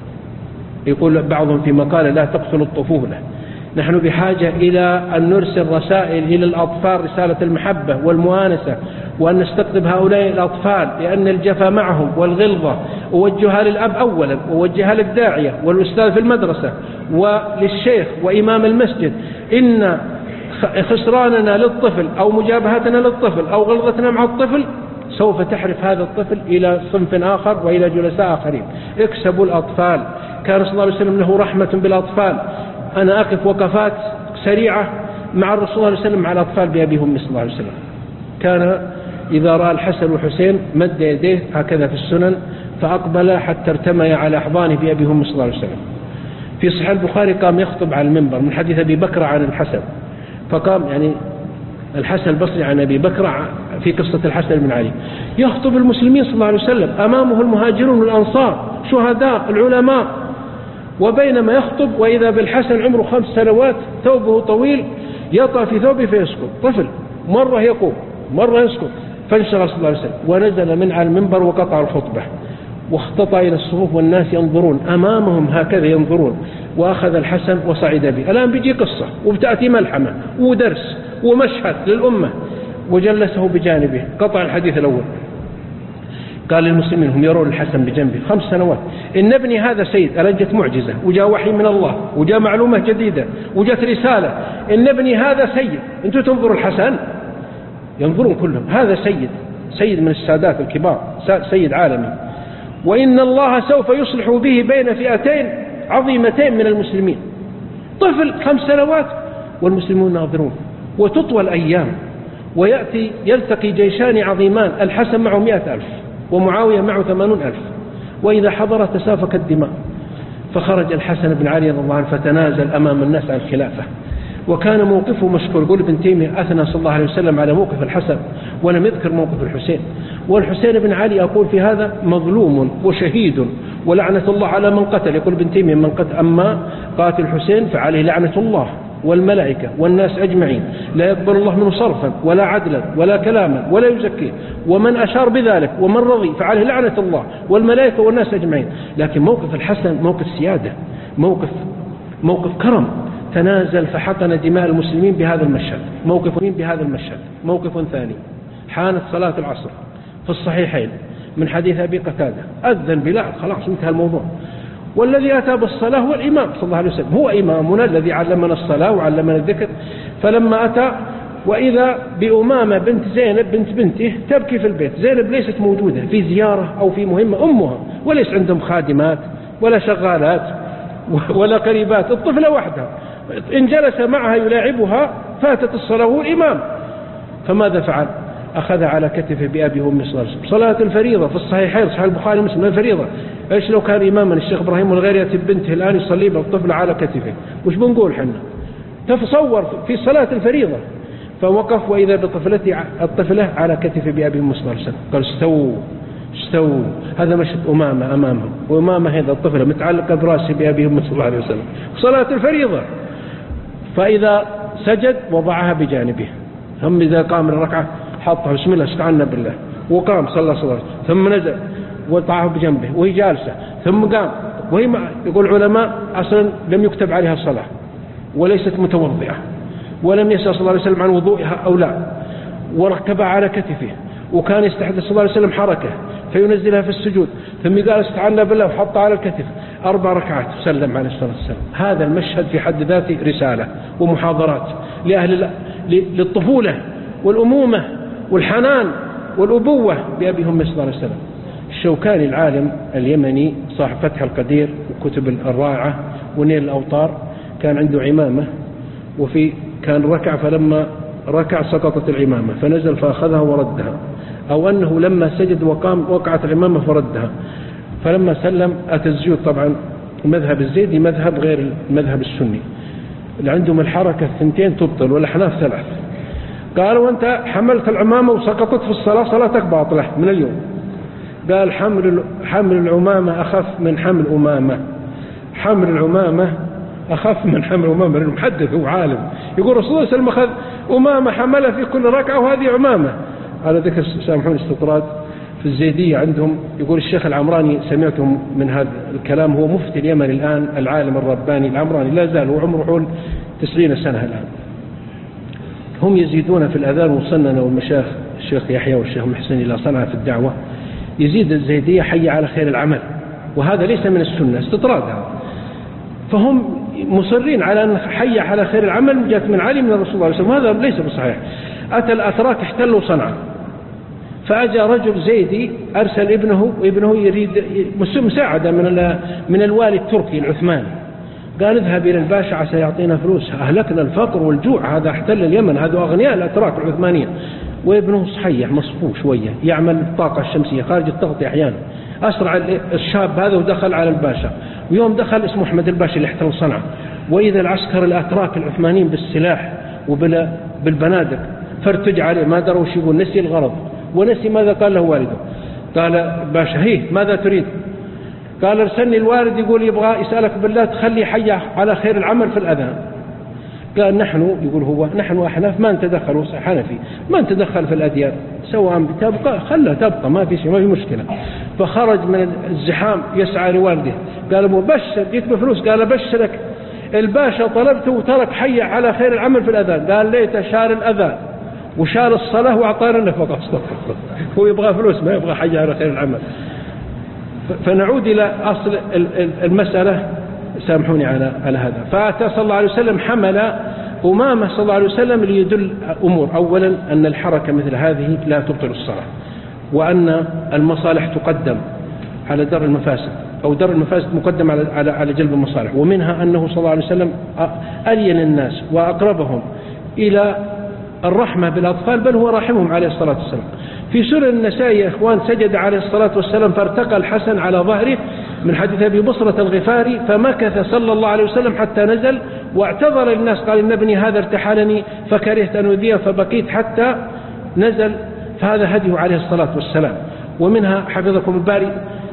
يقول بعضهم في مقالة لا تقتل الطفولة، نحن بحاجة إلى أن نرسل رسائل إلى الأطفال رسالة المحبة والمؤانسة، وأن نستقطب هؤلاء الأطفال، لأن الجفا معهم والغلظة أوجهها للأب أولا، ووجهها للداعية والأستاذ في المدرسة وللشيخ وإمام المسجد، إن خسراننا للطفل أو مجابهتنا للطفل أو غلظتنا مع الطفل سوف تحرف هذا الطفل إلى صنف آخر وإلى جلساء آخرين. اكسبوا الأطفال. كان صلى الله عليه وسلم له رحمة بالأطفال، أنا أقف وقفات سريعة مع الرسول صلى الله عليه وسلم مع الأطفال بأبيهم صلى الله عليه وسلم. كان إذا رأى الحسن والحسين مد يديه هكذا في السنن فأقبل حتى ارتمي على أحضانه بأبيهم صلى الله عليه وسلم. في صحيح البخاري قام يخطب على المنبر من حديث أبي بكر عن الحسن، فقام يعني الحسن البصري عن أبي بكر في قصة الحسن بن علي، يخطب المسلمين صلى الله عليه وسلم، أمامه المهاجرون والأنصار شهداء العلماء، وبينما يخطب وإذا بالحسن عمره خمس سنوات ثوبه طويل يطأ في ثوبه فيسكت، طفل، مرة يقوم مرة يسكت، فانشغل صلى الله عليه وسلم ونزل من على المنبر وقطع الخطبة واختطى إلى الصفوف والناس ينظرون أمامهم هكذا ينظرون، وأخذ الحسن وصعد به. الآن بيجي قصة وبتأتي ملحمة ودرس ومشهد للأمة، وجلسه بجانبه، قطع الحديث الأول. قال للمسلمين هم يرون الحسن بجنبه خمس سنوات إن ابني هذا سيد. ألجت معجزة وجاء وحي من الله وجاء معلومة جديدة وجاءت رسالة إن ابني هذا سيد. أنتم تنظروا الحسن ينظرون كلهم هذا سيد، سيد من السادات الكبار، سيد عالمي، وإن الله سوف يصلح به بين فئتين عظيمتين من المسلمين. طفل خمس سنوات والمسلمون ناظرون. وتطوى الأيام ويأتي يلتقي جيشان عظيمان، الحسن معه مئة ألف ومعاوية معه ثمانون ألف، وإذا حضر تسافك الدماء. فخرج الحسن بن علي رضي الله عنه فتنازل أمام الناس عن الخلافة، وكان موقفه مشكور. يقول ابن تيمية أثنى صلى الله عليه وسلم على موقف الحسن ولم يذكر موقف الحسين. والحسين بن علي أقول في هذا مظلوم وشهيد ولعنة الله على من قتل. يقول ابن تيمية من قتل أما قاتل الحسين فعليه لعنة الله والملائكة والناس أجمعين، لا يقبل الله منه صرفا ولا عدلا ولا كلاما ولا يزكيه، ومن أشار بذلك ومن رضي فعليه لعنة الله والملائكة والناس أجمعين. لكن موقف الحسن موقف سيادة، موقف موقف كرم، تنازل فحقن دماء المسلمين بهذا المشهد. موقف بهذا المشهد. موقف ثاني، حانت صلاة العصر في الصحيحين من حديث أبي قتادة، أذن بلال خلاص انتهى الموضوع، والذي أتى بالصلاة هو الإمام صلى الله عليه وسلم، هو إمامنا الذي علمنا الصلاة وعلمنا الذكر. فلما أتى وإذا بأمامة بنت زينب بنت بنته تبكي في البيت. زينب ليست موجودة في زيارة أو في مهمة، أمها، وليس عندهم خادمات ولا شغالات ولا قريبات، الطفلة وحدها. إن جلس معها يلاعبها فاتت الصلاة وهو الإمام. فماذا فعل؟ أخذ على كتفه بأبي وأمي صلى الله عليه وسلم. صلاة الفريضة في الصحيحين صحيح البخاري ومسلم الفريضة. إيش لو كان إماما الشيخ إبراهيم والغير يأتي بنته الآن يصلي بالطفل على كتفه، وش بنقول حنا؟ تصور في صلاة الفريضة. فوقف وإذا بطفلته الطفلة على كتفه بأبي وأمي صلى الله عليه وسلم. قال استووا استووا. هذا مشهد أمامة أمامهم، وأمامة هذا الطفلة متعلقة برأسه بأبي وأمي صلى الله عليه وسلم صلاة الفريضة. فإذا سجد وضعها بجانبه، ثم إذا قام من الركعة حطها بسم الله استعنا بالله وقام صلى صلاة، ثم نزل وضعه بجنبه وهي جالسة، ثم قام وهي يقول العلماء أصلا لم يكتب عليها الصلاة وليست متوضئة، ولم يسأل صلى الله عليه وسلم عن وضوئها أو لا، وركبها على كتفه، وكان يستحدث صلى الله عليه وسلم حركة فينزلها في السجود، ثم قال استعنا بالله وحطها على الكتف أربع ركعات وسلم عليه الصلاة والسلام. هذا المشهد في حد ذاته رسالة ومحاضرات لأهل للطفولة والأمومة والحنان والأبوة بأبيهم صلى الله عليه وسلم. الشوكاني العالم اليمني صاحب فتح القدير وكتب الرائعة ونيل الأوطار كان عنده عمامة، وفي كان ركع فلما ركع سقطت العمامة فنزل فأخذها وردها، أو أنه لما سجد وقام وقعت العمامة فردها، فلما سلم أتى الزيود. طبعا مذهب الزيدي مذهب غير المذهب السني اللي عندهم الحركة الثنتين تبطل والأحناف ثلاث. قالوا أنت حملت العمامة وسقطت في الصلاة صلاتك باطلة من اليوم. قال حمل حمل العمامة أخف من حمل أمامة، حمل العمامة أخف من حمل أمامة. المحدث هو عالم يقول رسول الله صلى الله عليه وسلم أخذ أمامة حملها في كل ركعة وهذه عمامة. على ذكر سامحون استطراد في الزيدية عندهم يقول الشيخ العمراني، سمعتم من هذا الكلام، هو مفتي اليمن الآن العالم الرباني العمراني، لا زال وعمره حول تسعين سنة الآن. هم يزيدون في الأذان، وصلنا والمشايخ الشيخ يحيى والشيخ محسن إلى صنعاء في الدعوة، يزيد الزيدية حي على خير العمل، وهذا ليس من السنة استطراد هذا. فهم مصرين على أن حي على خير العمل جاءت من علي من الرسول صلى الله عليه وسلم، هذا ليس بصحيح. أتى الأتراك احتلوا صنعاء، فأجى رجل زيدي أرسل ابنه، وابنه يريد مساعدة من من الوالي التركي العثماني، قال اذهب إلى الباشا عسى يعطينا فلوس، أهلكنا الفقر والجوع، هذا احتل اليمن، هذا أغنياء الأتراك العثمانية. وابنه صحيح مصفوف شوية يعمل الطاقة الشمسية خارج التغطية أحيانا. أسرع الشاب هذا ودخل على الباشا، ويوم دخل اسمه أحمد الباشا اللي احتل صنعاء، وإذا العسكر الأتراك العثمانيين بالسلاح وبالبنادق فارتج عليه، ما دروا وش يقول، نسي الغرض ونسي ماذا قال له والده. قال الباشا هي ماذا تريد؟ قال ارسلني الوالد يقول يبغى يسألك بالله تخلي حي على خير العمل في الأذان. قال نحن، يقول هو نحن أحناف ما نتدخل، حنفي ما نتدخل في الأديان، سواء تبقى خلها تبقى ما في شيء ما في مشكلة. فخرج من الزحام يسعى لوالده، قال ابو بشر جيت بفلوس، قال بشرك الباشا طلبته وترك حي على خير العمل في الأذان. قال ليت شار الأذان وشال الصلاة وأعطانا النفقة. هو يبغى فلوس ما يبغى حاجة على خير العمل. فنعود إلى أصل المسألة، سامحوني على على هذا. فأتى صلى الله عليه وسلم حمل أمامة صلى الله عليه وسلم ليدل أمور. أولا أن الحركة مثل هذه لا تبطل الصلاة، وأن المصالح تقدم على درء المفاسد، أو درء المفاسد مقدم على على على جلب المصالح. ومنها أنه صلى الله عليه وسلم ألين الناس وأقربهم إلى الرحمة بالأطفال، بل هو راحمهم عليه الصلاة والسلام. في سنن النسائي يا إخوان سجد عليه الصلاة والسلام فارتقى الحسن على ظهره من حديث أبي بصرة الغفاري، فمكث صلى الله عليه وسلم حتى نزل واعتذر للناس، قال إن ابني هذا ارتحلني فكرهت أن أذيه فبقيت حتى نزل. فهذا هديه عليه الصلاة والسلام. ومنها حفظكم الباري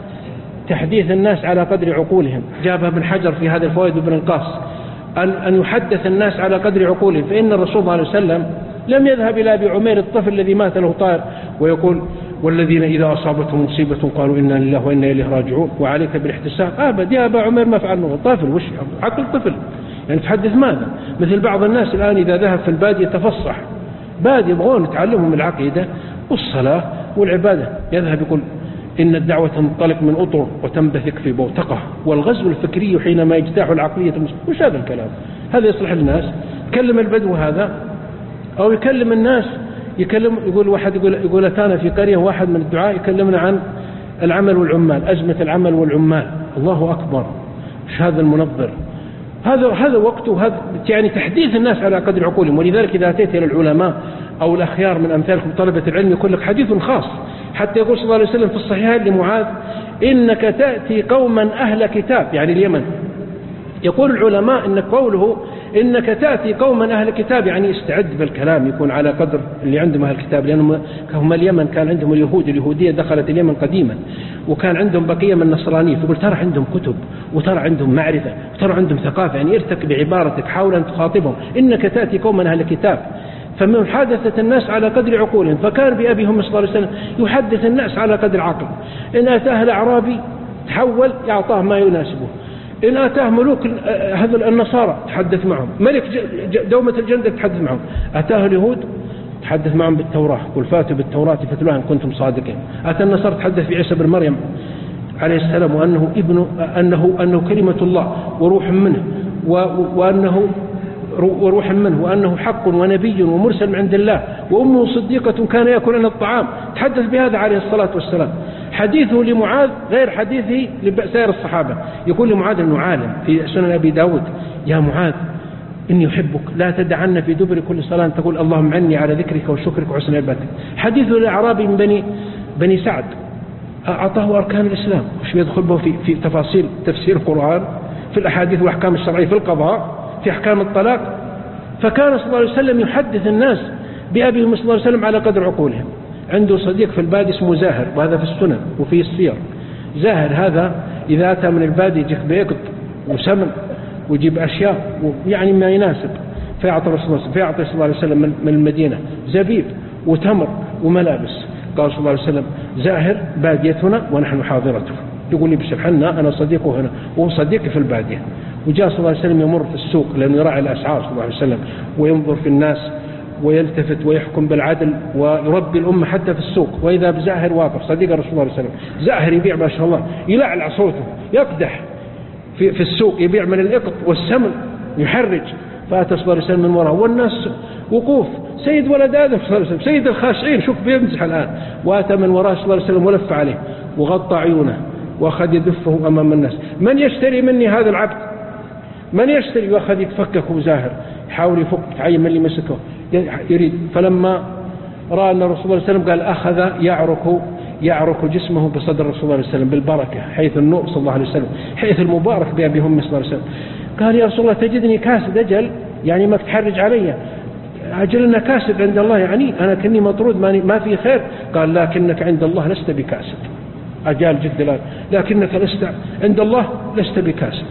تحديث الناس على قدر عقولهم، جابها ابن حجر في هذه الفوائد وابن القاص، أن أن يحدث الناس على قدر عقولهم. فإن الرسول صلى الله عليه وسلم لم يذهب إلى أبي عمير الطفل الذي مات له طائر ويقول والذين إذا أصابتهم مصيبة قالوا إنا لله وإنا إليه راجعون وعليك بالاحتساب. أبد يا أبا عمير ما فعلنا، طفل وش عقل طفل يعني تحدث ماذا؟ مثل بعض الناس الآن إذا ذهب في البادية يتفصح، بادي يبغون يتعلمهم العقيدة والصلاة والعبادة، يذهب يقول إن الدعوة تنطلق من أطر وتنبثق في بوتقة، والغزو الفكري حينما يجتاح العقلية المسلمة. وش هذا الكلام؟ هذا يصلح للناس؟ يكلم البدو هذا أو يكلم الناس، يكلم يقول واحد يقول يقول أتانا في قرية واحد من الدعاء يكلمنا عن العمل والعمال، أزمة العمل والعمال. الله أكبر، إيش هذا المنظر؟ هذا هذا وقته، هذا يعني تحديث الناس على قدر عقولهم. ولذلك إذا أتيت إلى العلماء أو الأخيار من أمثالكم طلبة العلم يقول لك حديث خاص، حتى يقول صلى الله عليه وسلم في الصحيحين لمعاذ إنك تأتي قوما أهل كتاب، يعني اليمن. يقول العلماء إن قوله إنك تأتي قوما أهل كتاب يعني استعد بالكلام يكون على قدر اللي عندهم أهل الكتاب، لأنهم هم اليمن كان عندهم اليهود، اليهودية دخلت اليمن قديما، وكان عندهم بقية من النصرانية. فقل ترى عندهم كتب وترى عندهم معرفة وترى عندهم ثقافة، يعني ارتك بعبارتك، حاول أن تخاطبهم إنك تأتي قوما أهل كتاب. فمن محادثة الناس على قدر عقولهم. فكان بأبي هم صلى الله عليه وسلم يحدث الناس على قدر عقل. إن أتاه الأعرابي تحول يعطاه ما يناسبه، إن أتاه ملوك هذا النصارى تحدث معهم، ملك دومة الجندة تحدث معهم، أتاه اليهود تحدث معهم بالتوراة، قل فاتوا بالتوراة فتلوها إن كنتم صادقين. أتى النصارى تحدث في عيسى بن مريم عليه السلام وأنه ابن أنه أنه كلمة الله وروح منه، وأنه وروح منه، وأنه حق ونبي ومرسل من عند الله، وأمه صديقة كان يأكلن الطعام. تحدث بهذا عليه الصلاة والسلام. حديثه لمعاذ غير حديثه لسائر الصحابة. يقول لمعاذ أنه عالم في سنن أبي داود يا معاذ إني أحبك لا تدعن في دبر كل صلاة تقول اللهم عني على ذكرك وشكرك وحسن عبادتك. حديثه للأعرابي من بني بني سعد أعطاه أركان الإسلام، وش يدخل به في, في تفاصيل تفسير القرآن، في الأحاديث والأحكام الشرعية، في القضاء، في أحكام الطلاق. فكان صلى الله عليه وسلم يحدث الناس بأبيهم صلى الله عليه وسلم على قدر عقولهم. عنده صديق في البادي اسمه زاهر، وهذا في السنن وفي السير. زاهر هذا إذا أتى من البادي يجيك بيقط وسمن ويجيب أشياء يعني ما يناسب، فيعطي رسول الله فيعطي صلى الله عليه وسلم من المدينة زبيب وتمر وملابس. قال صلى الله عليه وسلم زاهر باديتنا ونحن حاضرته. يقول لي بسبحنا أنا صديقه هنا وهو صديقي في البادية. وجاء صلى الله عليه وسلم يمر في السوق لأنه يراعي الأسعار صلى الله عليه وسلم، وينظر في الناس ويلتفت ويحكم بالعدل ويربي الأمة حتى في السوق. وإذا بزاهر واقف صديق الرسول صلى الله عليه وسلم، زاهر يبيع ما شاء الله يلعلع صوته يقدح في, في السوق، يبيع من الإقط والسمن يحرج. فأتى صلى الله عليه وسلم من وراءه والناس وقوف سيد ولد آدم صلى الله عليه وسلم سيد الخاشعين، شوف بيمزح الآن. وأتى من وراءه صلى الله عليه وسلم ولف عليه وغطى عيونه وأخذ يدفه أمام الناس. من يشتري مني هذا العبد؟ من يشتري؟ وأخذ يتفكك زاهر يحاول يفك تعين من اللي مسكه يريد. فلما رأى أن الرسول صلى الله عليه وسلم قال أخذ يعرك يعرك جسمه بصدر الرسول صلى الله عليه وسلم بالبركة، حيث النور صلى الله عليه وسلم، حيث المبارك بأبي هم صلى الله عليه وسلم. قال يا رسول الله تجدني كاسد أجل يعني ما تحرج علي، أجل أنا كاسد عند الله يعني أنا كني مطرود ما في خير. قال لكنك عند الله لست بكاسد، أجال جد الآن، لكنك لست عند الله لست بكاسد.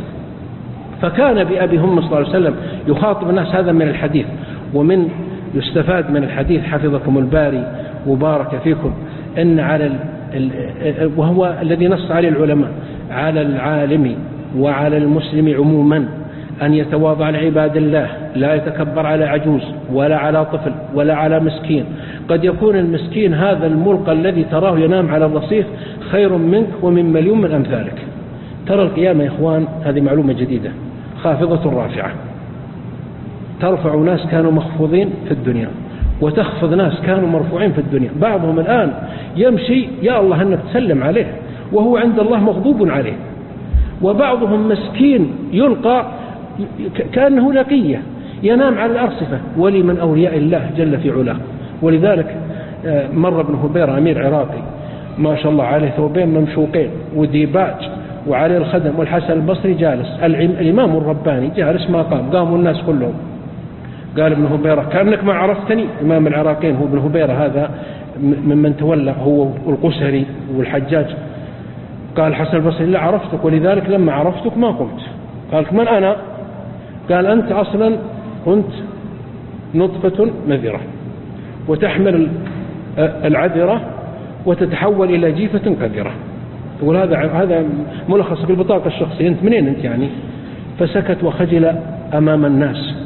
فكان بأبي هم صلى الله عليه وسلم يخاطب الناس. هذا من الحديث. ومن يستفاد من الحديث حفظكم الباري وبارك فيكم أن على ال... وهو الذي نص عليه العلماء على العالم وعلى المسلم عموما أن يتواضع لعباد الله، لا يتكبر على عجوز ولا على طفل ولا على مسكين. قد يكون المسكين هذا الملقى الذي تراه ينام على الرصيف خير منك ومن مليون من أمثالك. ترى القيامة يا إخوان، هذه معلومة جديدة، خافضة رافعة، ترفع ناس كانوا مخفوضين في الدنيا وتخفض ناس كانوا مرفوعين في الدنيا. بعضهم الآن يمشي يا الله أنك تسلم عليه وهو عند الله مغضوب عليه، وبعضهم مسكين يلقى كأنه لقية ينام على الأرصفة، ولي من أولياء الله جل في علاه. ولذلك مر ابن هبيرة أمير عراقي ما شاء الله عليه ثوبين ممشوقين وديباج وعليه الخدم، والحسن البصري جالس، الإمام الرباني جالس ما قام، قاموا الناس كلهم. قال ابن هبيرة كأنك ما عرفتني. إمام العراقين هو ابن هبيرة، هذا ممن تولى هو القسري والحجاج. قال الحسن البصري لا عرفتك، ولذلك لما عرفتك ما قمت. قال من أنا؟ قال أنت أصلا كنت نطفة مذرة وتحمل العذرة وتتحول إلى جيفة قذرة. يقول هذا هذا ملخص في البطاقة الشخصية، أنت منين أنت يعني؟ فسكت وخجل أمام الناس.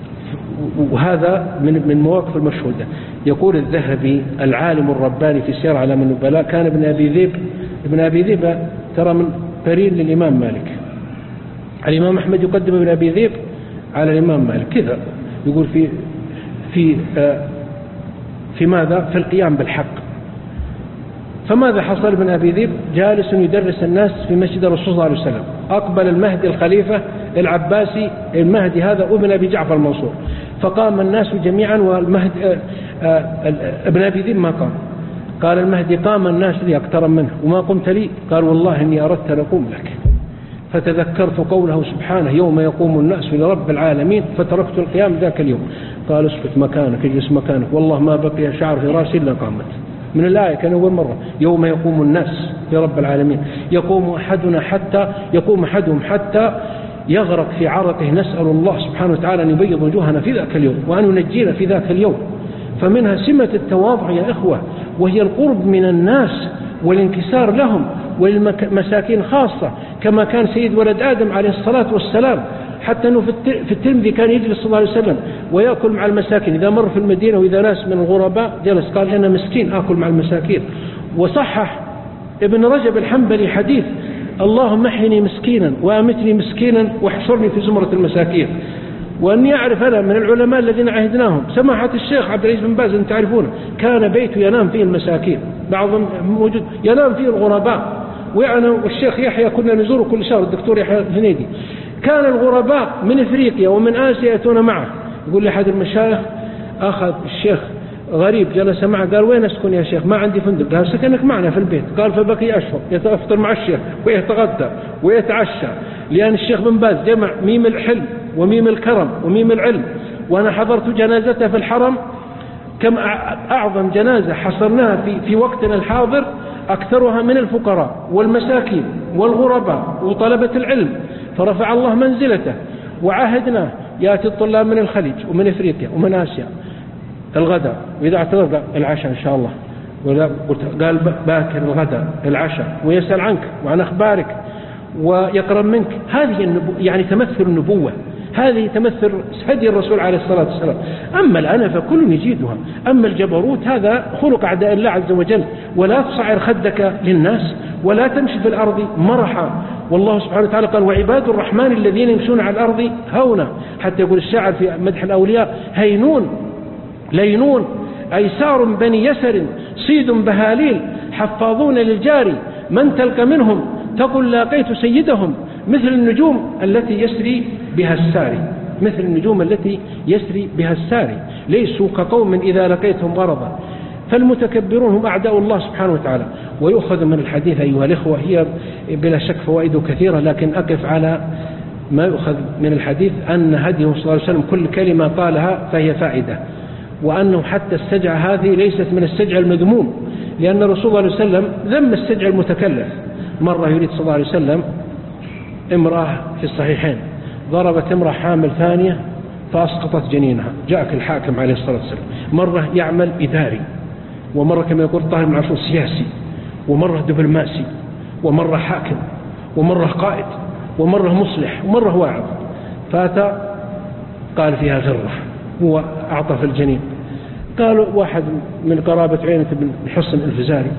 وهذا من من المواقف المشهودة. يقول الذهبي العالم الرباني في سير أعلام النبلاء كان ابن أبي ذئب ابن أبي ذئب ترى من قرين للإمام مالك. الإمام أحمد يقدم ابن أبي ذئب على الإمام مالك كذا. يقول في في في ماذا؟ في القيام بالحق. فماذا حصل ابن أبي ذئب؟ جالس يدرس الناس في مسجد الرسول صلى الله عليه وسلم. أقبل المهدي الخليفة العباسي، المهدي هذا ابن أبي جعفر المنصور، فقام الناس جميعا والمهدي ابن أبي ذئب ما قام. قال المهدي قام الناس لي اقترب منه وما قمت لي؟ قال والله إني أردت أن أقوم لك، فتذكرت قوله سبحانه يوم يقوم الناس لرب العالمين فتركت القيام ذاك اليوم. قال اسكت مكانك، اجلس مكانك، والله ما بقي شعر في راسي إلا قامت. من الآية كان أول مرة يوم يقوم الناس لرب العالمين. يقوم أحدنا حتى يقوم أحدهم حتى يغرق في عرقه. نسأل الله سبحانه وتعالى أن يبيض وجوهنا في ذاك اليوم وأن ينجينا في ذاك اليوم. فمنها سمة التواضع يا إخوة، وهي القرب من الناس والانكسار لهم والمساكين خاصة، كما كان سيد ولد آدم عليه الصلاة والسلام، حتى أنه في الترمذي كان يجلس صلى الله عليه وسلم ويأكل مع المساكين. إذا مر في المدينة وإذا ناس من الغرباء جلس قال أنا مسكين آكل مع المساكين. وصحح ابن رجب الحنبلي حديث اللهم احيني مسكينا وامتني مسكينا واحشرني في زمرة المساكين. وأني أعرف أنا من العلماء الذين عهدناهم سماحة الشيخ عبد العزيز بن باز، أنت تعرفونه، كان بيته ينام فيه المساكين، بعضهم موجود ينام فيه الغرباء. وأنا والشيخ يحيى كنا نزوره كل شهر، الدكتور يحيى الهنيدي. كان الغرباء من إفريقيا ومن آسيا يأتون معه. يقول لي أحد المشايخ أخذ الشيخ غريب جلس معه، قال وين أسكن يا شيخ؟ ما عندي فندق. قال سكنك معنا في البيت. قال فبقي أشهر يتفطر مع الشيخ ويتغدى ويتعشى، لأن الشيخ بن باز جمع ميم الحلم وميم الكرم وميم العلم. وأنا حضرت جنازته في الحرم، كم أعظم جنازة حصرناها في, في وقتنا الحاضر، أكثرها من الفقراء والمساكين والغرباء وطلبة العلم، فرفع الله منزلته. وعهدنا يأتي الطلاب من الخليج ومن إفريقيا ومن آسيا الغداء، وإذا اعتذر العشاء إن شاء الله، قال باكر الغداء العشاء، ويسأل عنك وعن أخبارك ويقرب منك. هذه النبو... يعني تمثل النبوة، هذه تمثل هدي الرسول عليه الصلاة والسلام. أما الأنا فكل يجيدها، أما الجبروت هذا خلق أعداء الله عز وجل. ولا تصعر خدك للناس ولا تمشي في الأرض مرحا. والله سبحانه وتعالى قال وعباد الرحمن الذين يمشون على الأرض هونا، حتى يقول الشاعر في مدح الأولياء هينون لينون أيسار بني يسر صيد بهاليل حفاظون للجار من تلك منهم تقول لاقيت سيدهم مثل النجوم التي يسري بها الساري، مثل النجوم التي يسري بها الساري، ليسوا كقوم إذا لقيتهم غرضا. فالمتكبرون هم أعداء الله سبحانه وتعالى. ويؤخذ من الحديث أيها الإخوة، هي بلا شك فوائد كثيرة، لكن أقف على ما يؤخذ من الحديث أن هديه صلى الله عليه وسلم كل كلمة قالها فهي فائدة، وأنه حتى السجع هذه ليست من السجع المذموم، لأن الرسول صلى الله عليه وسلم ذم السجع المتكلف. مرة يريد صلى الله عليه وسلم امرأة في الصحيحين ضربت امرأة حامل ثانية فأسقطت جنينها، جاءك الحاكم عليه الصلاة والسلام. مرة يعمل إداري، ومرة كما يقول طاهر بن عاشور سياسي، ومرة دبلوماسي، ومرة حاكم، ومرة قائد، ومرة مصلح، ومرة واعظ. فات قال فيها غرة، هو أعطى في الجنين. قالوا واحد من قرابة عيينة بن حصن الفزاري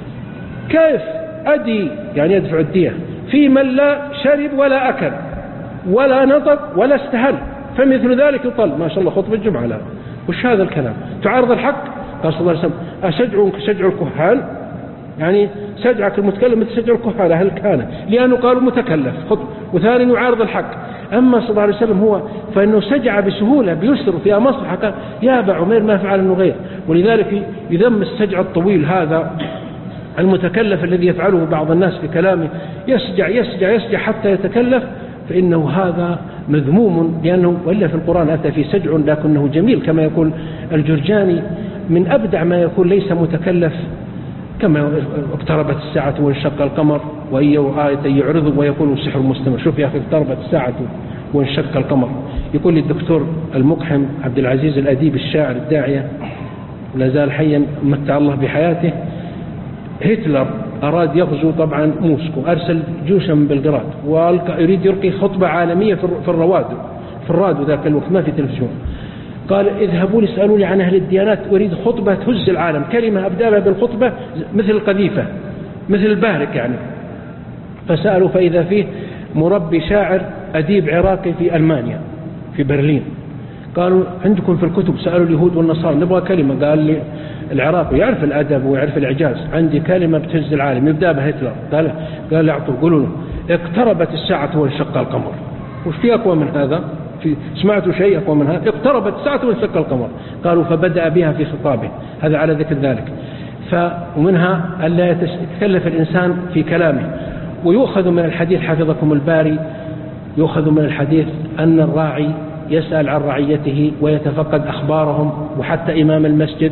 كيف أدي يعني يدفع الدية في من لا شرب ولا أكل ولا نطق ولا استهل، فمثل ذلك يطل. ما شاء الله خطبة الجمعة لا، وش هذا الكلام؟ تعارض الحق. قال صلى الله عليه وسلم أشجعك شجع الكهان، يعني سجعك المتكلم مثل سجع الكهان أهل الكهانة، لأنه قالوا متكلف خطب، وثاني يعارض الحق. أما صلى الله عليه وسلم هو فإنه سجع بسهولة بيسر فيها مصلحة، قال يا أبا عمير ما فعل إنه غير. ولذلك يذم السجع الطويل هذا المتكلف الذي يفعله بعض الناس في كلامه، يسجع يسجع يسجع حتى يتكلف، فإنه هذا مذموم، لأنه وإلا في القرآن أتى في سجع لكنه جميل، كما يقول الجرجاني من أبدع ما يكون ليس متكلف، كما اقتربت الساعة وانشق القمر وأي آية يعرض ويكون السحر مستمر. شوف يا أخي اقتربت الساعة وانشق القمر. يقول لي الدكتور المقحم عبد العزيز الأديب الشاعر الداعية لا زال حيا متع الله بحياته، هتلر أراد يغزو طبعا موسكو، أرسل جيوشا من بلغراد ويريد يلقي خطبة عالمية في الرواد في الراديو ذاك الوقت ما في تلفزيون. قال اذهبوا اسألوا لي عن أهل الديانات، أريد خطبة تهز العالم، كلمة أبدأ بالخطبة مثل القذيفة مثل البارك يعني. فسألوا فإذا فيه مربي شاعر أديب عراقي في ألمانيا في برلين. قالوا عندكم في الكتب، سألوا اليهود والنصارى نبغى كلمة. قال لي العراقي يعرف الأدب ويعرف الإعجاز، عندي كلمة بتهز العالم يبدأ بها هتلر. قال قال لي أعطوا قولوا له اقتربت الساعة وانشق القمر. وش في أقوى من هذا؟ في سمعتوا شيء أقوى من هذا؟ اقتربت الساعة وانشق القمر. قالوا فبدأ بها في خطابه، هذا على ذكر ذلك. فمنها ألا يتكلف الإنسان في كلامه. ويؤخذ من الحديث حفظكم الباري، يؤخذ من الحديث أن الراعي يسأل عن رعيته ويتفقد أخبارهم، وحتى إمام المسجد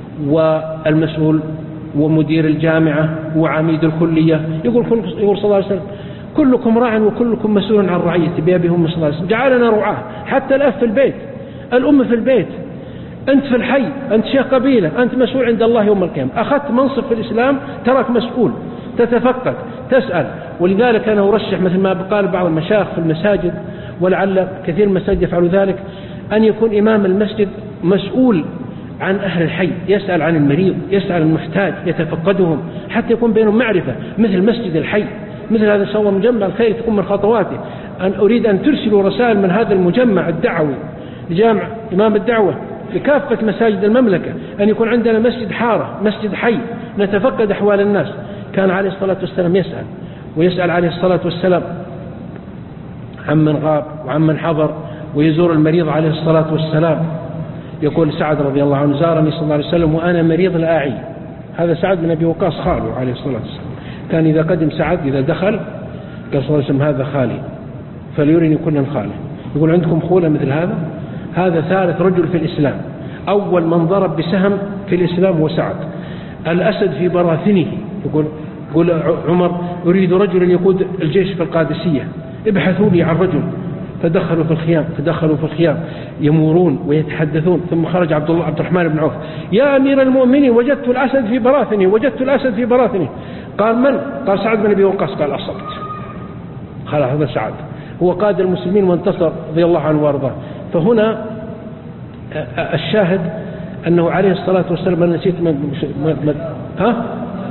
والمسؤول ومدير الجامعة وعميد الكلية يقول يقول صلى الله عليه وسلم كلكم راع وكلكم مسؤول عن رعيته بأبيهم صلى الله عليه وسلم، جعلنا رعاه. حتى الأب في البيت، الأم في البيت، أنت في الحي، أنت شيخ قبيلة، أنت مسؤول عند الله يوم القيامة. أخذت منصب في الإسلام تراك مسؤول، تتفقد تسأل. ولذلك أنا أرشح مثل ما قال بعض المشايخ في المساجد، ولعل كثير من المساجد يفعلوا ذلك، أن يكون إمام المسجد مسؤول عن أهل الحي، يسأل عن المريض، يسأل عن المحتاج، يتفقدهم حتى يكون بينهم معرفة، مثل مسجد الحي. مثل هذا إن شاء الله مجمع الخير تكون من خطواته. أن أريد أن ترسلوا رسائل من هذا المجمع الدعوي لجامع إمام الدعوة لكافة مساجد المملكة، أن يكون عندنا مسجد حارة، مسجد حي، نتفقد أحوال الناس. كان عليه الصلاة والسلام يسأل، ويسأل عليه الصلاة والسلام عمن غاب وعمن حضر، ويزور المريض عليه الصلاة والسلام. يقول سعد رضي الله عنه زارني صلى الله عليه وسلم وأنا مريض لا أعي. هذا سعد بن أبي وقاص خاله عليه الصلاة والسلام. كان إذا قدم سعد إذا دخل قال صلى الله عليه وسلم هذا خالي فليرني كل خاله. يقول عندكم خولة مثل هذا؟ هذا ثالث رجل في الإسلام. أول من ضرب بسهم في الإسلام هو سعد. الأسد في براثنه. يقول يقول عمر أريد رجلا يقود الجيش في القادسية، ابحثوا لي عن رجل. فدخلوا في الخيام فدخلوا في الخيام يمورون ويتحدثون. ثم خرج عبد الله عبد الرحمن بن عوف يا أمير المؤمنين وجدت الأسد في براثنه وجدت الأسد في براثنه. قال من؟ قال سعد بن أبي وقاص. قال أصبت. قال هذا سعد هو قاد المسلمين وانتصر رضي الله عنه وارضاه. فهنا الشاهد أنه عليه الصلاة والسلام أنا نسيت من من ها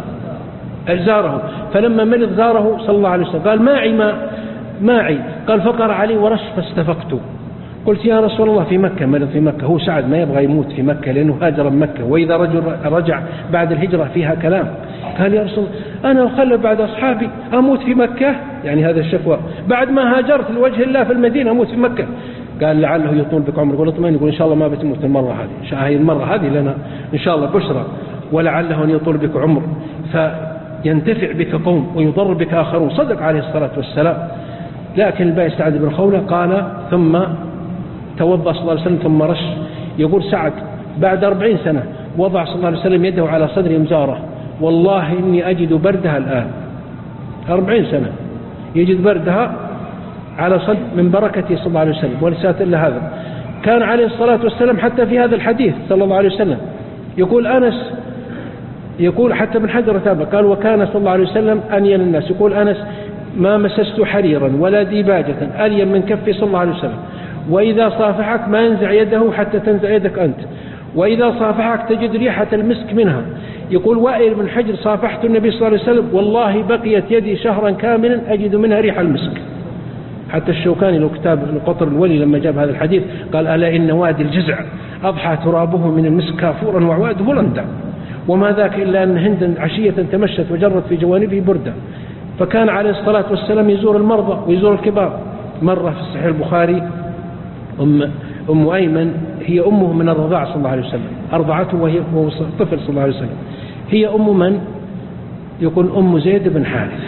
زاره. فلما مرض زاره صلى الله عليه وسلم قال معي ما معي. قال فقر علي ورش فاستفقت. قلت يا رسول الله في مكة، مرض في مكة. هو سعد ما يبغى يموت في مكة لأنه هاجر من مكة، وإذا رجل رجع بعد الهجرة فيها كلام. قال يا رسول الله أنا أخلف بعد أصحابي أموت في مكة، يعني هذا الشكوى بعد ما هاجرت لوجه الله في المدينة أموت في مكة. قال لعله يطول بك عمر. قال اطمئن. يقول إن شاء الله ما بتموت المرة هذه، هذه المرة هذه لنا إن شاء الله بشرى، ولعله أن يطول بك عمر فينتفع بك قوم ويضر بك آخرون. صدق عليه الصلاة والسلام. لكن الباقي سعد بن خولة قال ثم توضأ صلى الله عليه وسلم ثم رش. يقول سعد بعد أربعين سنة وضع صلى الله عليه وسلم يده على صدر مزاره، والله إني أجد بردها الآن. أربعين سنة يجد بردها على صدر من بركته صلى الله عليه وسلم. ولسات إلا هذا. كان عليه الصلاة والسلام حتى في هذا الحديث صلى الله عليه وسلم يقول أنس، يقول حتى من حجر تابع قال وكان صلى الله عليه وسلم أنيل الناس. يقول أنس ما مسست حريرا ولا ديباجة ألين من كفي صلى الله عليه وسلم، وإذا صافحك ما ينزع يده حتى تنزع يدك أنت، وإذا صافحك تجد ريحة المسك منها. يقول وائل بن حجر صافحت النبي صلى الله عليه وسلم والله بقيت يدي شهرا كاملا أجد منها ريح المسك. حتى الشوكاني له كتاب القطر الولي لما جاب هذا الحديث قال ألا إن وادي الجزع أضحى ترابه من المسك كافورا وعواده لندع، وما ذاك إلا أن هند عشية تمشت وجرت في جوانبه بردة. فكان عليه الصلاة والسلام يزور المرضى ويزور الكبار. مرة في صحيح البخاري أم, أم أيمن هي أمه من الرضاع صلى الله عليه وسلم، أرضعته وهي طفل صلى الله عليه وسلم. هي أم من؟ يقول أم زيد بن حارث.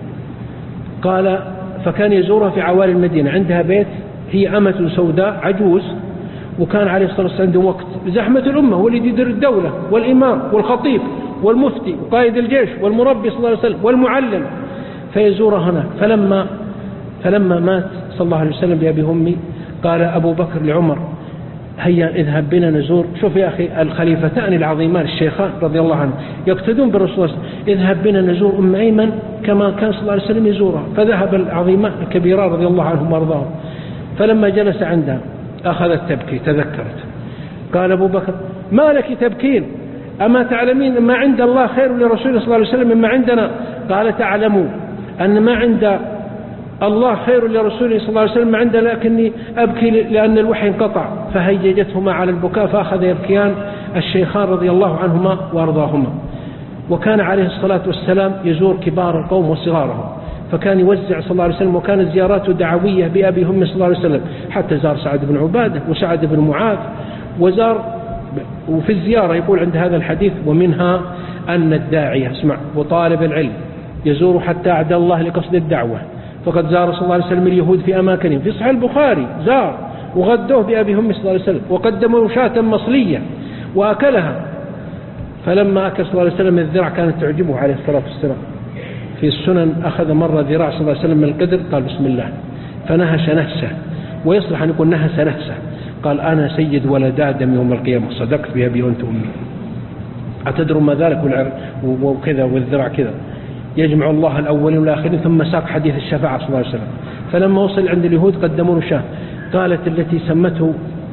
قال فكان يزورها في عوالي المدينة، عندها بيت، هي أمة سوداء عجوز، وكان عليه الصلاة والسلام عنده وقت زحمة الأمة، هو اللي يدير الدولة والإمام والخطيب والمفتي وقائد الجيش والمربي صلى الله عليه وسلم والمعلم، فيزورها هناك. فلما فلما مات صلى الله عليه وسلم بأبي همي قال أبو بكر لعمر هيا اذهب بنا نزور. شوف يا أخي الخليفتان العظيمان الشيخان رضي الله عنه يقتدون بالرسول، اذهب بنا نزور أم أيمن كما كان صلى الله عليه وسلم يزورها. فذهب العظيمان الكبيران رضي الله عنهم وارضاهم. فلما جلس عندها أخذت تبكي، تذكرت. قال أبو بكر ما لك تبكين؟ أما تعلمين ما عند الله خير لرسوله صلى الله عليه وسلم مما عندنا؟ قال تعلموا أن ما عند الله خير لرسوله صلى الله عليه وسلم عندنا، لكني أبكي لأن الوحي انقطع. فهيجتهما على البكاء فأخذ يبكيان الشيخان رضي الله عنهما وأرضاهما. وكان عليه الصلاة والسلام يزور كبار القوم وصغارهم، فكان يوزع صلى الله عليه وسلم، وكانت زياراته دعوية بأبي هم صلى الله عليه وسلم، حتى زار سعد بن عبادة وسعد بن معاذ وزار. وفي الزيارة يقول عند هذا الحديث ومنها أن الداعية اسمع وطالب العلم يزور حتى أعدى الله لقصد الدعوة، فقد زار صلى الله عليه وسلم اليهود في أماكنهم. في صحيح البخاري زار وغدوه بأبي هم صلى الله عليه وسلم وقدموا شاة مصلية وأكلها. فلما أكل صلى الله عليه وسلم الذراع كانت تعجبه عليه الصلاة والسلام. في السنن أخذ مرة ذراع صلى الله عليه وسلم من القدر قال بسم الله فنهش نهسه، ويصلح أن يكون نهس نهسه. قال أنا سيد ولد آدم يوم القيامة، صدقت بأبي وأنت أمي. أتدروا ما ذلك؟ وكذا والذراع كذا. يجمع الله الأولين والآخرين. ثم ساق حديث الشفاعة صلى الله عليه وسلم. فلما وصل عند اليهود قدموا له شاه. قالت التي سمته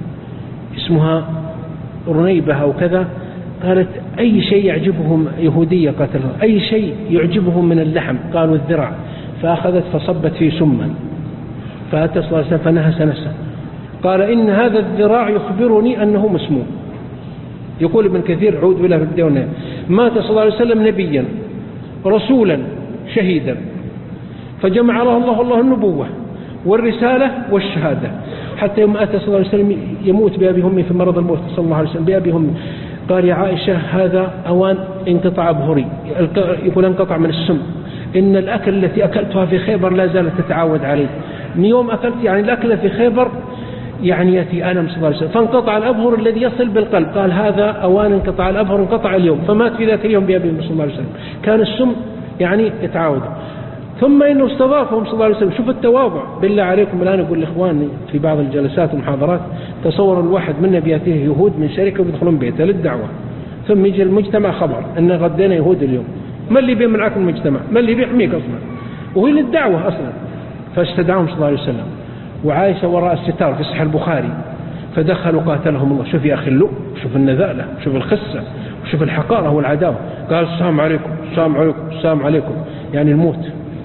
اسمها رنيبة أو كذا، قالت أي شيء يعجبهم، يهودية قاتلها، أي شيء يعجبهم من اللحم؟ قالوا الذراع. فأخذت فصبت فيه سما، فأتى صلى الله عليه وسلم فنهس نفسه. قال إن هذا الذراع يخبرني أنه مسموم. يقول ابن كثير عود إلى في الديوان مات صلى الله عليه وسلم نبيا رسولا شهيدا، فجمع له الله الله النبوة والرسالة والشهادة، حتى يوم أتى صلى الله عليه وسلم يموت بأبي همي في مرض الموت صلى الله عليه وسلم بأبي همي. قال يا عائشة هذا أوان انقطع أبهري، يقول انقطع من السم، إن الأكل التي أكلتها في خيبر لا زالت تتعاود علي. من يوم أكلت يعني الأكل في خيبر يعني يأتي ألم صلى الله عليه وسلم، فانقطع الأبهر الذي يصل بالقلب. قال هذا أوان انقطع الأبهر، انقطع اليوم. فمات في ذاك اليوم بأبي صلى الله عليه وسلم. كان السم يعني يتعاود. ثم إنه استضافهم صلى الله عليه وسلم. شوف التواضع. بالله عليكم الآن أقول لإخواني في بعض الجلسات والمحاضرات، تصور الواحد منا بيأتيه يهود من شركة ويدخلون بيته للدعوة، ثم يجي المجتمع خبر أن غدينا يهود اليوم، ما اللي بيمنعك من المجتمع؟ ما اللي بيحميك أصلا؟ وهي للدعوة أصلا. فاستدعاهم صلى الله عليه وسلم، وعائشة وراء الستار في صحيح البخاري. فدخلوا قاتلهم الله. شوف يا أخي اللؤ، شوف النذالة، شوف الخسة، شوف الحقارة والعداوة. قال السلام عليكم السلام عليكم السلام عليكم، يعني الموت.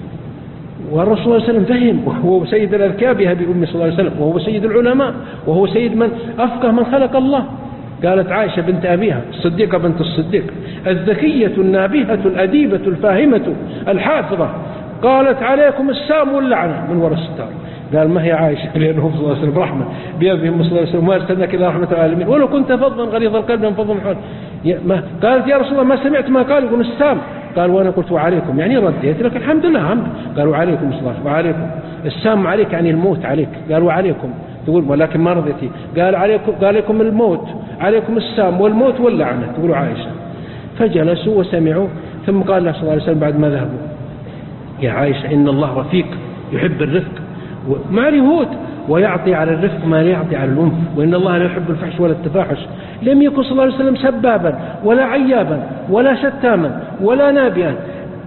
والرسول صلى الله عليه وسلم فهم، وهو سيد الأذكياء بها بأمه صلى الله عليه وسلم، وهو سيد العلماء، وهو سيد من أفقه من خلق الله. قالت عائشة بنت أبيها الصديقة بنت الصديق الذكية النابهة الأديبة الفاهمة الحافظة، قالت عليكم السام واللعنة من وراء الستار. قال ما هي عائشة لأنه صلى الله عليه وسلم رحمة بأبيه صلى الله عليه وسلم، ما أرسلناك إلا رحمة العالمين، ولو كنت فظا غليظ القلب لانفضوا من حولك. قالت يا رسول الله ما سمعت ما قال يقول السام. قال وانا قلت وعليكم، يعني رديت لك الحمد لله هم. قال وعليكم الصلاة وعليكم السام عليك يعني الموت عليك. قال وعليكم تقول ولكن ما رضيتي. قال عليكم قال لكم الموت عليكم السام والموت واللعنة تقول عائشة. فجلسوا وسمعوا. ثم قال الله صلى الله عليه وسلم بعد ما ذهبوا يا عائشة إن الله رفيق يحب الرفق مع اليهود، ويعطي على الرفق ما لا يعطي على العنف، وإن الله لا يحب الفحش ولا التفاحش. لم يكن صلى الله عليه وسلم سبابا ولا عيابا ولا شتاما ولا نابئا،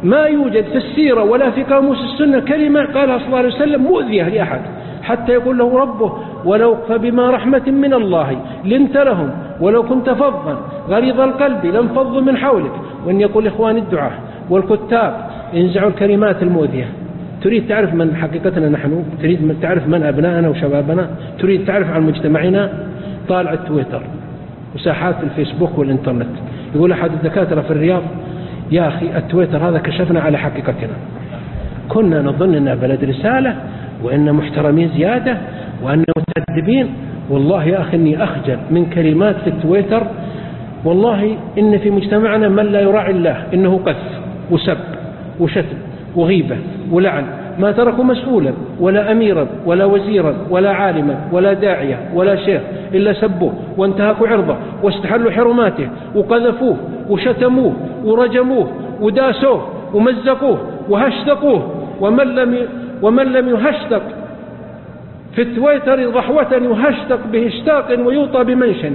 ما يوجد في السيرة ولا في قاموس السنة كلمة قالها صلى الله عليه وسلم مؤذية لأحد، حتى يقول له ربه ولو فبما رحمة من الله لنت لهم ولو كنت فظا غليظ القلب لانفضوا من حولك. وإن يقول إخواني الدعاة والكتاب ينزعوا الكلمات المؤذية. تريد تعرف من حقيقتنا نحن؟ تريد تعرف من أبنائنا وشبابنا؟ تريد تعرف عن مجتمعنا؟ طالع التويتر وساحات الفيسبوك والإنترنت. يقول أحد الدكاترة في الرياض يا أخي التويتر هذا كشفنا على حقيقتنا، كنا نظن أنه بلد رسالة وأن محترمين زيادة وأن متأدبين. والله يا أخي إني أخجل من كلمات في التويتر. والله إن في مجتمعنا من لا يراعي الله إنه قذف وسب وشتم وغيبة ولعن، ما تركوا مسؤولا ولا أميرا ولا وزيرا ولا عالما ولا داعية ولا شيخ إلا سبوه وانتهكوا عرضه واستحلوا حرماته وقذفوه وشتموه ورجموه وداسوه ومزقوه وهشتقوه. ومن لم ومن لم يهشتق في التويتر ضحوة يهشتق بهشتاق ويوطى بمنشن.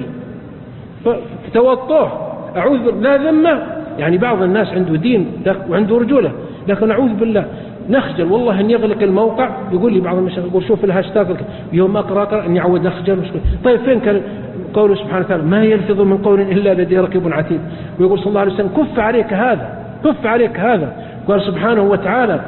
فتوطوه أعوذ لا ذمة. يعني بعض الناس عنده دين وعنده رجولة، لكن أعوذ بالله نخجل والله أن يغلق الموقع. يقول لي بعض المشايخ يقول شوف الهاشتاج يوم أقرأ أقرأ أن يعود نخجل. طيب فين كان قوله سبحانه وتعالى ما يلفظ من قول إلا لديه رقيب عتيد؟ ويقول صلى الله عليه وسلم كف عليك هذا كف عليك هذا. قال سبحانه وتعالى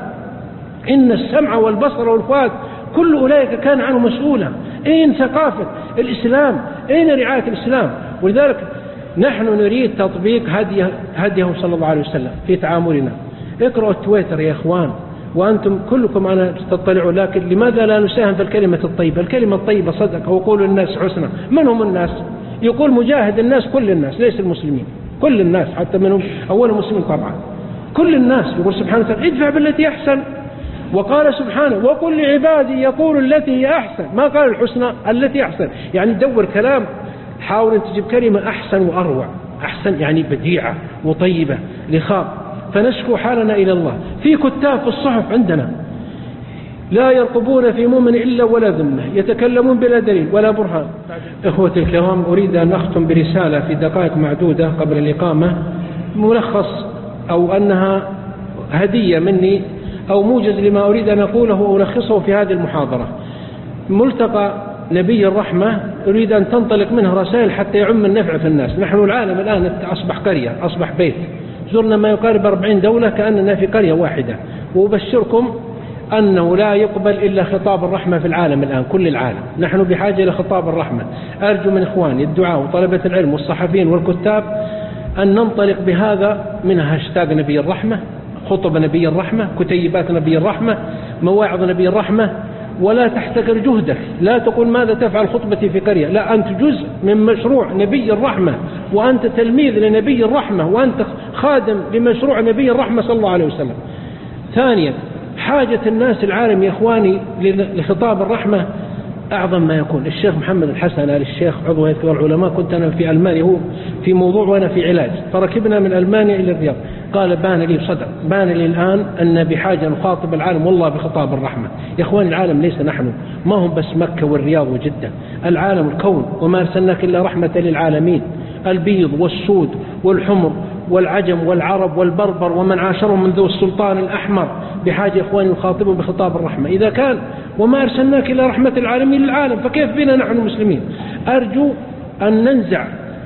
إن السمع والبصر والفؤاد كل أولئك كان عنه مسؤولا. أين ثقافة الإسلام؟ أين رعاية الإسلام؟ ولذلك نحن نريد تطبيق هديه, هديه صلى الله عليه وسلم في تعاملنا. اقرأوا التويتر يا إخوان وأنتم كلكم أنا تطلعوا، لكن لماذا لا نساهم في الكلمة الطيبة؟ الكلمة الطيبة صدق وقولوا الناس حسنا. من هم الناس؟ يقول مجاهد الناس كل الناس ليس المسلمين، كل الناس حتى منهم أول المسلمين طبعا كل الناس. يقول سبحانه وتعالى ادفع بالتي أحسن، وقال سبحانه وقل لعبادي يقول التي هي أحسن، ما قال الحسنى التي أحسن. يعني دور كلام، حاول أن تجيب كلمة أحسن وأروع. أحسن يعني بديعة وطيبة لخاء. فنشكو حالنا إلى الله. في كتاب في الصحف عندنا لا يرقبون في مؤمن إلا ولا ذمة، يتكلمون بلا دليل ولا برهان. إخوتي الكرام، أريد أن أختم برسالة في دقائق معدودة قبل الإقامة، ملخص أو أنها هدية مني أو موجز لما أريد أن أقوله وألخصه في هذه المحاضرة. ملتقى نبي الرحمة أريد أن تنطلق منه رسائل حتى يعم النفع في الناس. نحن العالم الآن أصبح قرية، أصبح بيت، زرنا ما يقارب أربعين دولة كأننا في قرية واحدة. وأبشركم أنه لا يقبل إلا خطاب الرحمة في العالم الآن، كل العالم. نحن بحاجة إلى خطاب الرحمة. أرجو من إخواني الدعاء وطلبة العلم والصحفيين والكتاب أن ننطلق بهذا من هاشتاج نبي الرحمة، خطب نبي الرحمة، كتيبات نبي الرحمة، مواعظ نبي الرحمة. ولا تحتكر جهدك، لا تقول ماذا تفعل خطبتي في قرية، لا، أنت جزء من مشروع نبي الرحمة، وأنت تلميذ لنبي الرحمة، وأنت خادم لمشروع نبي الرحمة صلى الله عليه وسلم. ثانيا، حاجة الناس العالم يا إخواني لخطاب الرحمة أعظم ما يكون. الشيخ محمد الحسن آل الشيخ عضو هيئة كبار العلماء، كنت أنا في ألمانيا، هو في موضوع وأنا في علاج، فركبنا من ألمانيا إلى الرياض. قال بان لي صدق بان لي الآن أن بحاجة نخاطب العالم والله بخطاب الرحمة. يا إخواني العالم ليس نحن، ما هم بس مكة والرياض وجدة، العالم الكون، وما أرسلناك إلا رحمة للعالمين. البيض والسود والحمر والعجم والعرب والبربر ومن عاشرهم من ذو السلطان الأحمر بحاجة إخواني نخاطبهم بخطاب الرحمة. إذا كان وما أرسلناك إلا رحمة العالمين للعالم، فكيف بنا نحن المسلمين؟ أرجو أن ننزع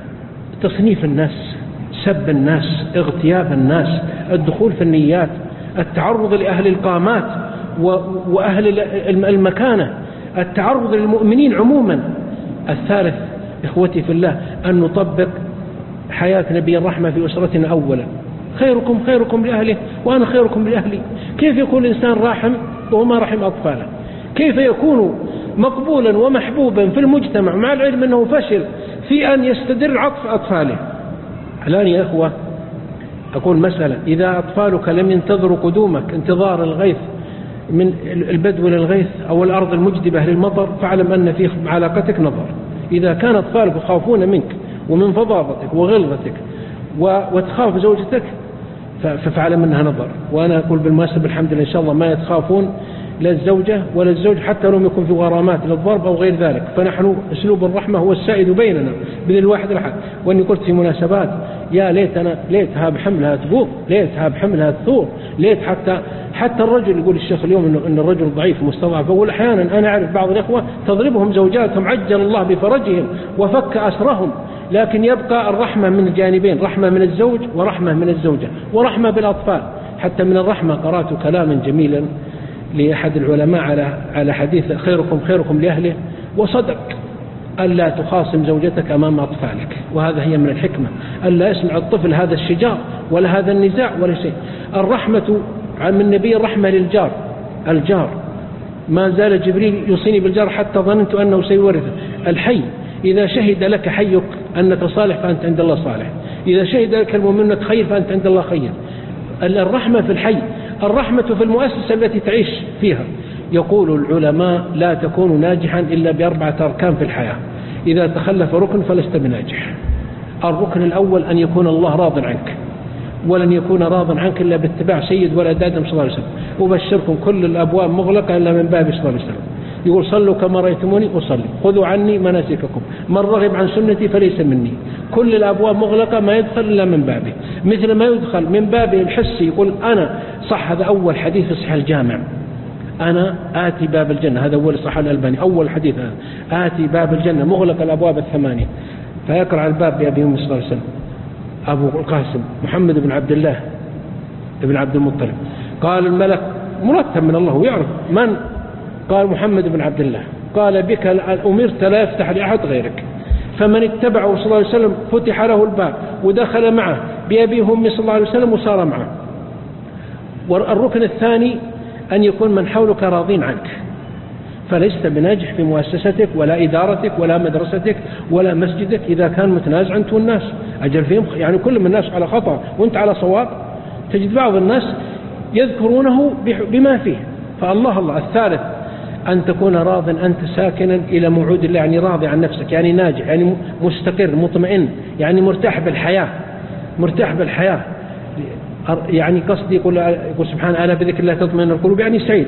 تصنيف الناس، سب الناس، اغتياب الناس، الدخول في النيات، التعرض لأهل القامات وأهل المكانة، التعرض للمؤمنين عموما. الثالث إخوتي في الله أن نطبق حياة نبي الرحمة في أسرتنا أولا. خيركم خيركم لأهله وأنا خيركم لأهلي. كيف يكون الإنسان راحم وهو ما رحم أطفاله؟ كيف يكون مقبولا ومحبوبا في المجتمع مع العلم أنه فشل في أن يستدر عطف أطفاله؟ الآن يا أخوة أقول مسألة، إذا أطفالك لم ينتظروا قدومك انتظار الغيث من البدو للغيث أو الأرض المجدبة للمطر، فاعلم أن في علاقتك نظر. إذا كان أطفالك يخافون منك ومن فظاظتك وغلظتك وتخاف زوجتك ففعلم أنها نظر. وأنا أقول بالمناسبة الحمد لله إن شاء الله ما يتخافون لا الزوجة ولا الزوج، حتى لو يكون في غرامات للضرب أو غير ذلك، فنحن أسلوب الرحمة هو السائد بيننا بين الواحد الأحد. وأني قلت في مناسبات يا ليتنا ليتها بحملها تبوق، ليتها بحملها تثور، ليت حتى حتى الرجل يقول الشيخ اليوم إنه إن الرجل ضعيف مستضعف، يقول أحيانا أنا أعرف بعض الإخوة تضربهم زوجاتهم عجل الله بفرجهم وفك أسرهم، لكن يبقى الرحمة من الجانبين، رحمة من الزوج ورحمة من الزوجة ورحمة بالأطفال. حتى من الرحمة قرأت كلاما جميلا لأحد العلماء على على حديث خيركم خيركم لأهله، وصدق ألا تخاصم زوجتك أمام أطفالك، وهذا هي من الحكمة ألا يسمع الطفل هذا الشجار ولا هذا النزاع ولا شيء. الرحمة من النبي الرحمة للجار، الجار ما زال جبريل يوصيني بالجار حتى ظننت أنه سيورثه. الحي إذا شهد لك حيك أنك صالح فأنت عند الله صالح، إذا شهد لك المؤمن أنك خير فأنت عند الله خير. الرحمة في الحي، الرحمة في المؤسسة التي تعيش فيها. يقول العلماء لا تكون ناجحا إلا بأربعة أركان في الحياة، إذا تخلف ركن فلست بناجح. الركن الأول أن يكون الله راض عنك، ولن يكون راض عنك إلا باتباع سيد ولد آدم صلى الله عليه وسلم. وبشركم كل الأبواب مغلقة إلا من باب صلى الله عليه وسلم، يقول صلوا كما رأيتموني أصلي، خذوا عني مناسككم، من رغب عن سنتي فليس مني. كل الأبواب مغلقة، ما يدخل إلا من بابه، مثل ما يدخل من بابه الحسي. يقول أنا صح، هذا أول حديث في صحيح الجامع، أنا آتي باب الجنة، هذا أول صحيح الألباني أول حديث، هذا آتي باب الجنة مغلق الأبواب الثمانية، فيقرأ الباب بأبي صلى الله عليه وسلم أبو القاسم محمد بن عبد الله بن عبد المطلب. قال الملك مرتب من الله ويعرف من، قال محمد بن عبد الله، قال بك أمرت لا يفتح لأحد غيرك. فمن اتبعه صلى الله عليه وسلم فتح له الباب ودخل معه بأبي وأمي صلى الله عليه وسلم وصار معه. والركن الثاني أن يكون من حولك راضين عنك، فلست بناجح في مؤسستك ولا إدارتك ولا مدرستك ولا مسجدك إذا كان متنازع أنت والناس. أجل فيهم يعني كل من الناس على خطأ وأنت على صواب، تجد بعض الناس يذكرونه بما فيه. فالله الله. الثالث أن تكون راض أنت ساكنا إلى موعود الله، يعني راضي عن نفسك، يعني ناجح، يعني مستقر مطمئن، يعني مرتاح بالحياة، مرتاح بالحياة. يعني قصدي يقول, يقول سبحانه ألا بذكر الله تطمئن القلوب، يعني سعيد.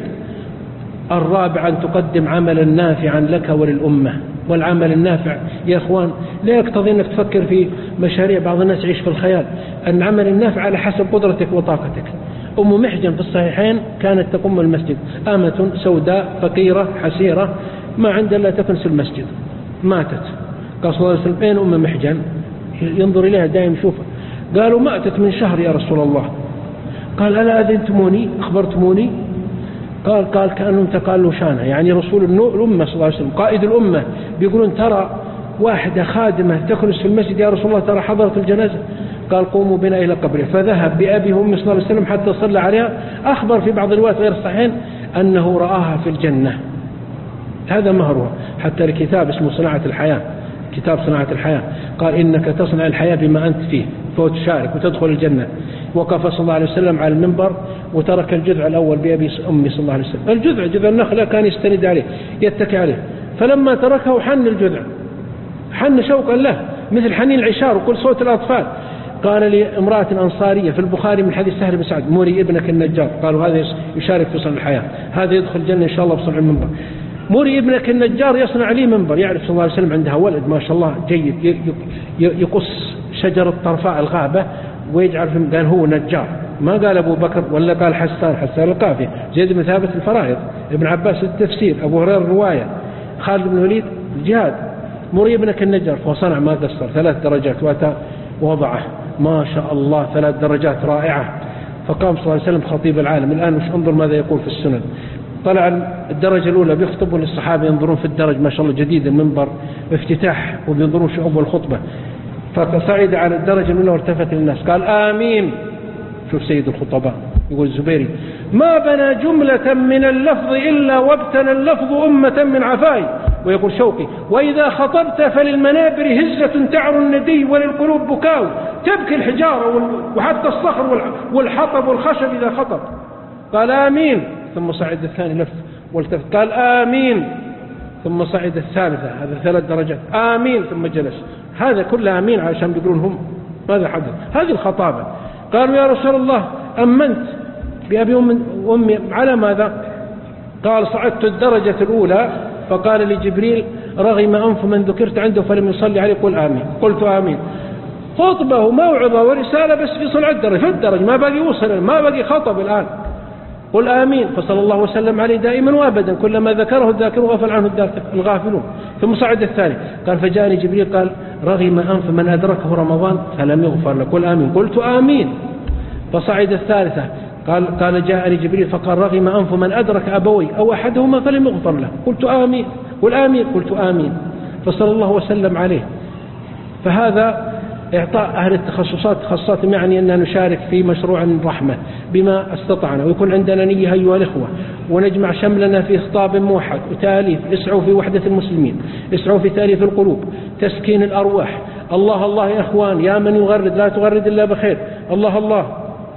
الرابع أن تقدم عملا نافعا لك وللأمة. والعمل النافع يا أخوان لا يقتضي أنك تفكر في مشاريع، بعض الناس يعيش في الخيال. العمل النافع على حسب قدرتك وطاقتك. أم محجن في الصحيحين كانت تقوم المسجد، آمة سوداء فقيرة حسيرة ما عندها إلا تكنس المسجد، ماتت. قال صلى الله عليه وسلم أين أم محجن؟ ينظر إليها دائما يشوفها. قالوا ماتت من شهر يا رسول الله. قال ألا أذنتموني أخبرتموني؟ قال قال كأنهم تقالوا شانها، يعني رسول الأمة صلى الله عليه وسلم قائد الأمة بيقولون ترى واحدة خادمة تكنس في المسجد يا رسول الله، ترى حضرت الجنازة. قال قوموا بنا إلى قبره، فذهب بأبي وأمي صلى الله عليه وسلم حتى صلى عليها. أخبر في بعض الروايات غير الصحيحين أنه رآها في الجنة. هذا مهرها. حتى الكتاب اسمه صناعة الحياة، كتاب صناعة الحياة، قال إنك تصنع الحياة بما أنت فيه فتشارك وتدخل الجنة. وقف صلى الله عليه وسلم على المنبر وترك الجذع الأول بأبي أمي صلى الله عليه وسلم. الجذع جذع النخلة كان يستند عليه يتكي عليه، فلما تركه حن الجذع، حن شوقا له مثل حنين العشار وكل صوت الأطفال. قال لامرأة أنصارية في البخاري من حديث سهل بن سعد مري ابنك النجار، قالوا هذا يشارك في صنع الحياة، هذا يدخل الجنة إن شاء الله بصنع المنبر. مري ابنك النجار يصنع لي منبر. يعرف صلى الله عليه وسلم عندها ولد ما شاء الله جيد يقص شجرة طرفاء الغابة ويجعل في، قال هو نجار، ما قال أبو بكر ولا قال حسان، حسان القافية، زيد بن ثابت الفرائض، ابن عباس التفسير، أبو هريرة الرواية، خالد بن الوليد الجهاد. مري ابنك النجار، فصنع ما قصر ثلاث درجات وأتى وضعه ما شاء الله ثلاث درجات رائعة. فقام صلى الله عليه وسلم خطيب العالم. الآن مش انظر ماذا يقول في السنن. طلع الدرجة الأولى بيخطب والصحابة ينظرون في الدرج ما شاء الله جديد المنبر افتتاح وبينظرون شعوب الخطبة. فصعد على الدرجة الأولى وارتفت للناس قال آمين. شوف سيد الخطباء يقول الزبيري ما بنى جملة من اللفظ إلا وابتنى اللفظ أمة من عفاي. ويقول شوقي وإذا خطبت فللمنابر هزة تعر الندي وللقلوب بكاو، تبكي الحجارة وحتى الصخر والحطب والخشب إذا خطب. قال آمين. ثم صعد الثاني لف والتفت قال آمين. ثم صعد الثالثة، هذا ثلاث درجات، آمين ثم جلس. هذا كله آمين عشان بيقولون هم ماذا حدث. هذه الخطابة. قالوا يا رسول الله أمنت بأبي وأمي على ماذا؟ قال صعدت الدرجة الأولى فقال لجبريل رغم أنف من ذكرت عنده فلم يصلي عليه قل آمين. قلت آمين. خطبة وموعظة ورسالة بس في صنع الدرج، في الدرج ما باقي يوصل، ما باقي خطب الآن. قل آمين، فصلى الله وسلم عليه دائما وابدا، كلما ذكره الذاكر غفل عنه الغافلون. ثم صعد الثاني قال فجاءني جبريل قال رغم أنف من أدركه رمضان فلم يغفر له. قل آمين، قلت آمين. فصعد الثالثة قال قال جاءني جبريل فقال رغم أنف من أدرك أبوي أو أحدهما فلم يغفر له. قلت آمين، قل آمين، قلت آمين. فصلى الله وسلم عليه. فهذا إعطاء أهل التخصصات تخصصاتهم، يعني أننا نشارك في مشروع الرحمة بما استطعنا، ويكون عندنا نية أيها الإخوة، ونجمع شملنا في خطاب موحد وتاليف. اسعوا في وحدة المسلمين، اسعوا في تاليف القلوب، تسكين الأرواح. الله الله يا إخوان، يا من يغرد لا تغرد إلا بخير. الله الله.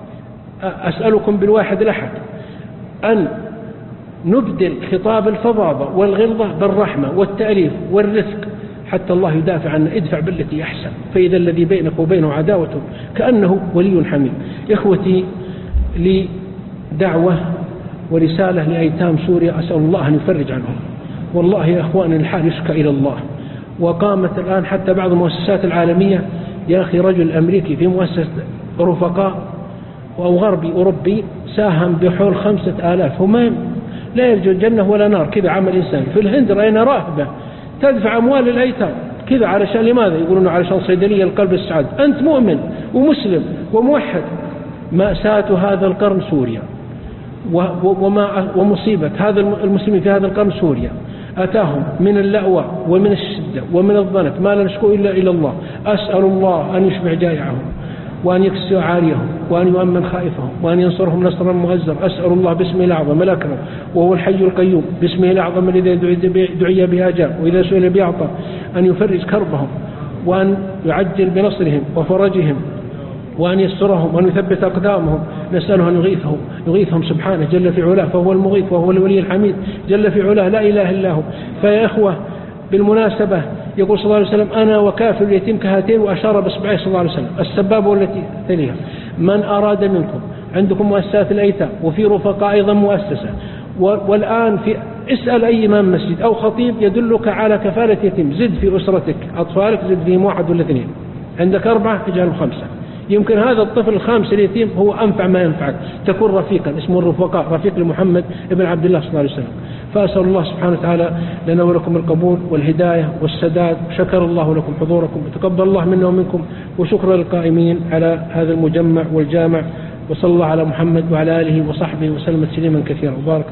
أسألكم بالواحد الأحد أن نبدل خطاب الفظاظة والغلظة بالرحمة والتأليف والرفق حتى الله يدافع عنا. ادفع بالتي أحسن فإذا الذي بينك وبينه عداوة كأنه ولي حميم. إخوتي، لي دعوة ورسالة لأيتام سوريا، أسأل الله أن يفرج عنهم. والله يا أخوان الحال يشكى إلى الله، وقامت الآن حتى بعض المؤسسات العالمية، يا أخي رجل أمريكي في مؤسسة رفقاء أو غربي أوروبي ساهم بحول خمسة آلاف، وما لا يرجو الجنة ولا نار، كذا عمل إنسان. في الهند رأينا راهبة تدفع أموال للأيتام كذا، علشان لماذا؟ يقولون علشان صيدلية القلب السعاد. أنت مؤمن ومسلم وموحد. مأساة هذا القرن سوريا، وما ومصيبة هذا المسلمين في هذا القرن سوريا، أتاهم من اللأوى ومن الشدة ومن الضنك ما لا نشكو إلا إلى الله. أسأل الله أن يشبع جائعهم، وأن يكسر عاريهم، وأن يؤمن خائفهم، وأن ينصرهم نصرا مغزرا. أسأل الله باسمه الأعظم الأكرم وهو الحي القيوم، باسمه الأعظم الذي دعي به أجاب وإذا سئل بيعطى، أن يفرج كربهم، وأن يعجل بنصرهم وفرجهم، وأن يسرهم، وأن يثبت أقدامهم. نسأله أن يغيثهم يغيثهم سبحانه جل في علاه، فهو المغيث وهو الولي الحميد جل في علاه، لا إله إلا هو. فيا إخوة، بالمناسبة يقول صلى الله عليه وسلم أنا وكافر اليتيم كهاتين، وأشار بإصبعيه صلى الله عليه وسلم. السبابة والتي تليها. من أراد منكم، عندكم مؤسسات الأيتام، وفي رفقاء أيضا مؤسسة، والآن في اسأل أي إمام مسجد أو خطيب يدلك على كفالة يتيم. زد في أسرتك أطفالك، زد فيهم واحد ولا اثنين، عندك أربعة اجعلهم خمسة. يمكن هذا الطفل الخامس اليتيم هو أنفع ما ينفعك، تكون رفيقا. اسمه الرفقاء، رفيق لمحمد ابن عبد الله صلى الله عليه وسلم. فأسأل الله سبحانه وتعالى لنا ولكم القبول والهداية والسداد. شكر الله لكم حضوركم، وتقبل الله منا ومنكم، وشكرا للقائمين على هذا المجمع والجامع. وصلى الله على محمد وعلى آله وصحبه وسلم تسليما كثيرا. وبارك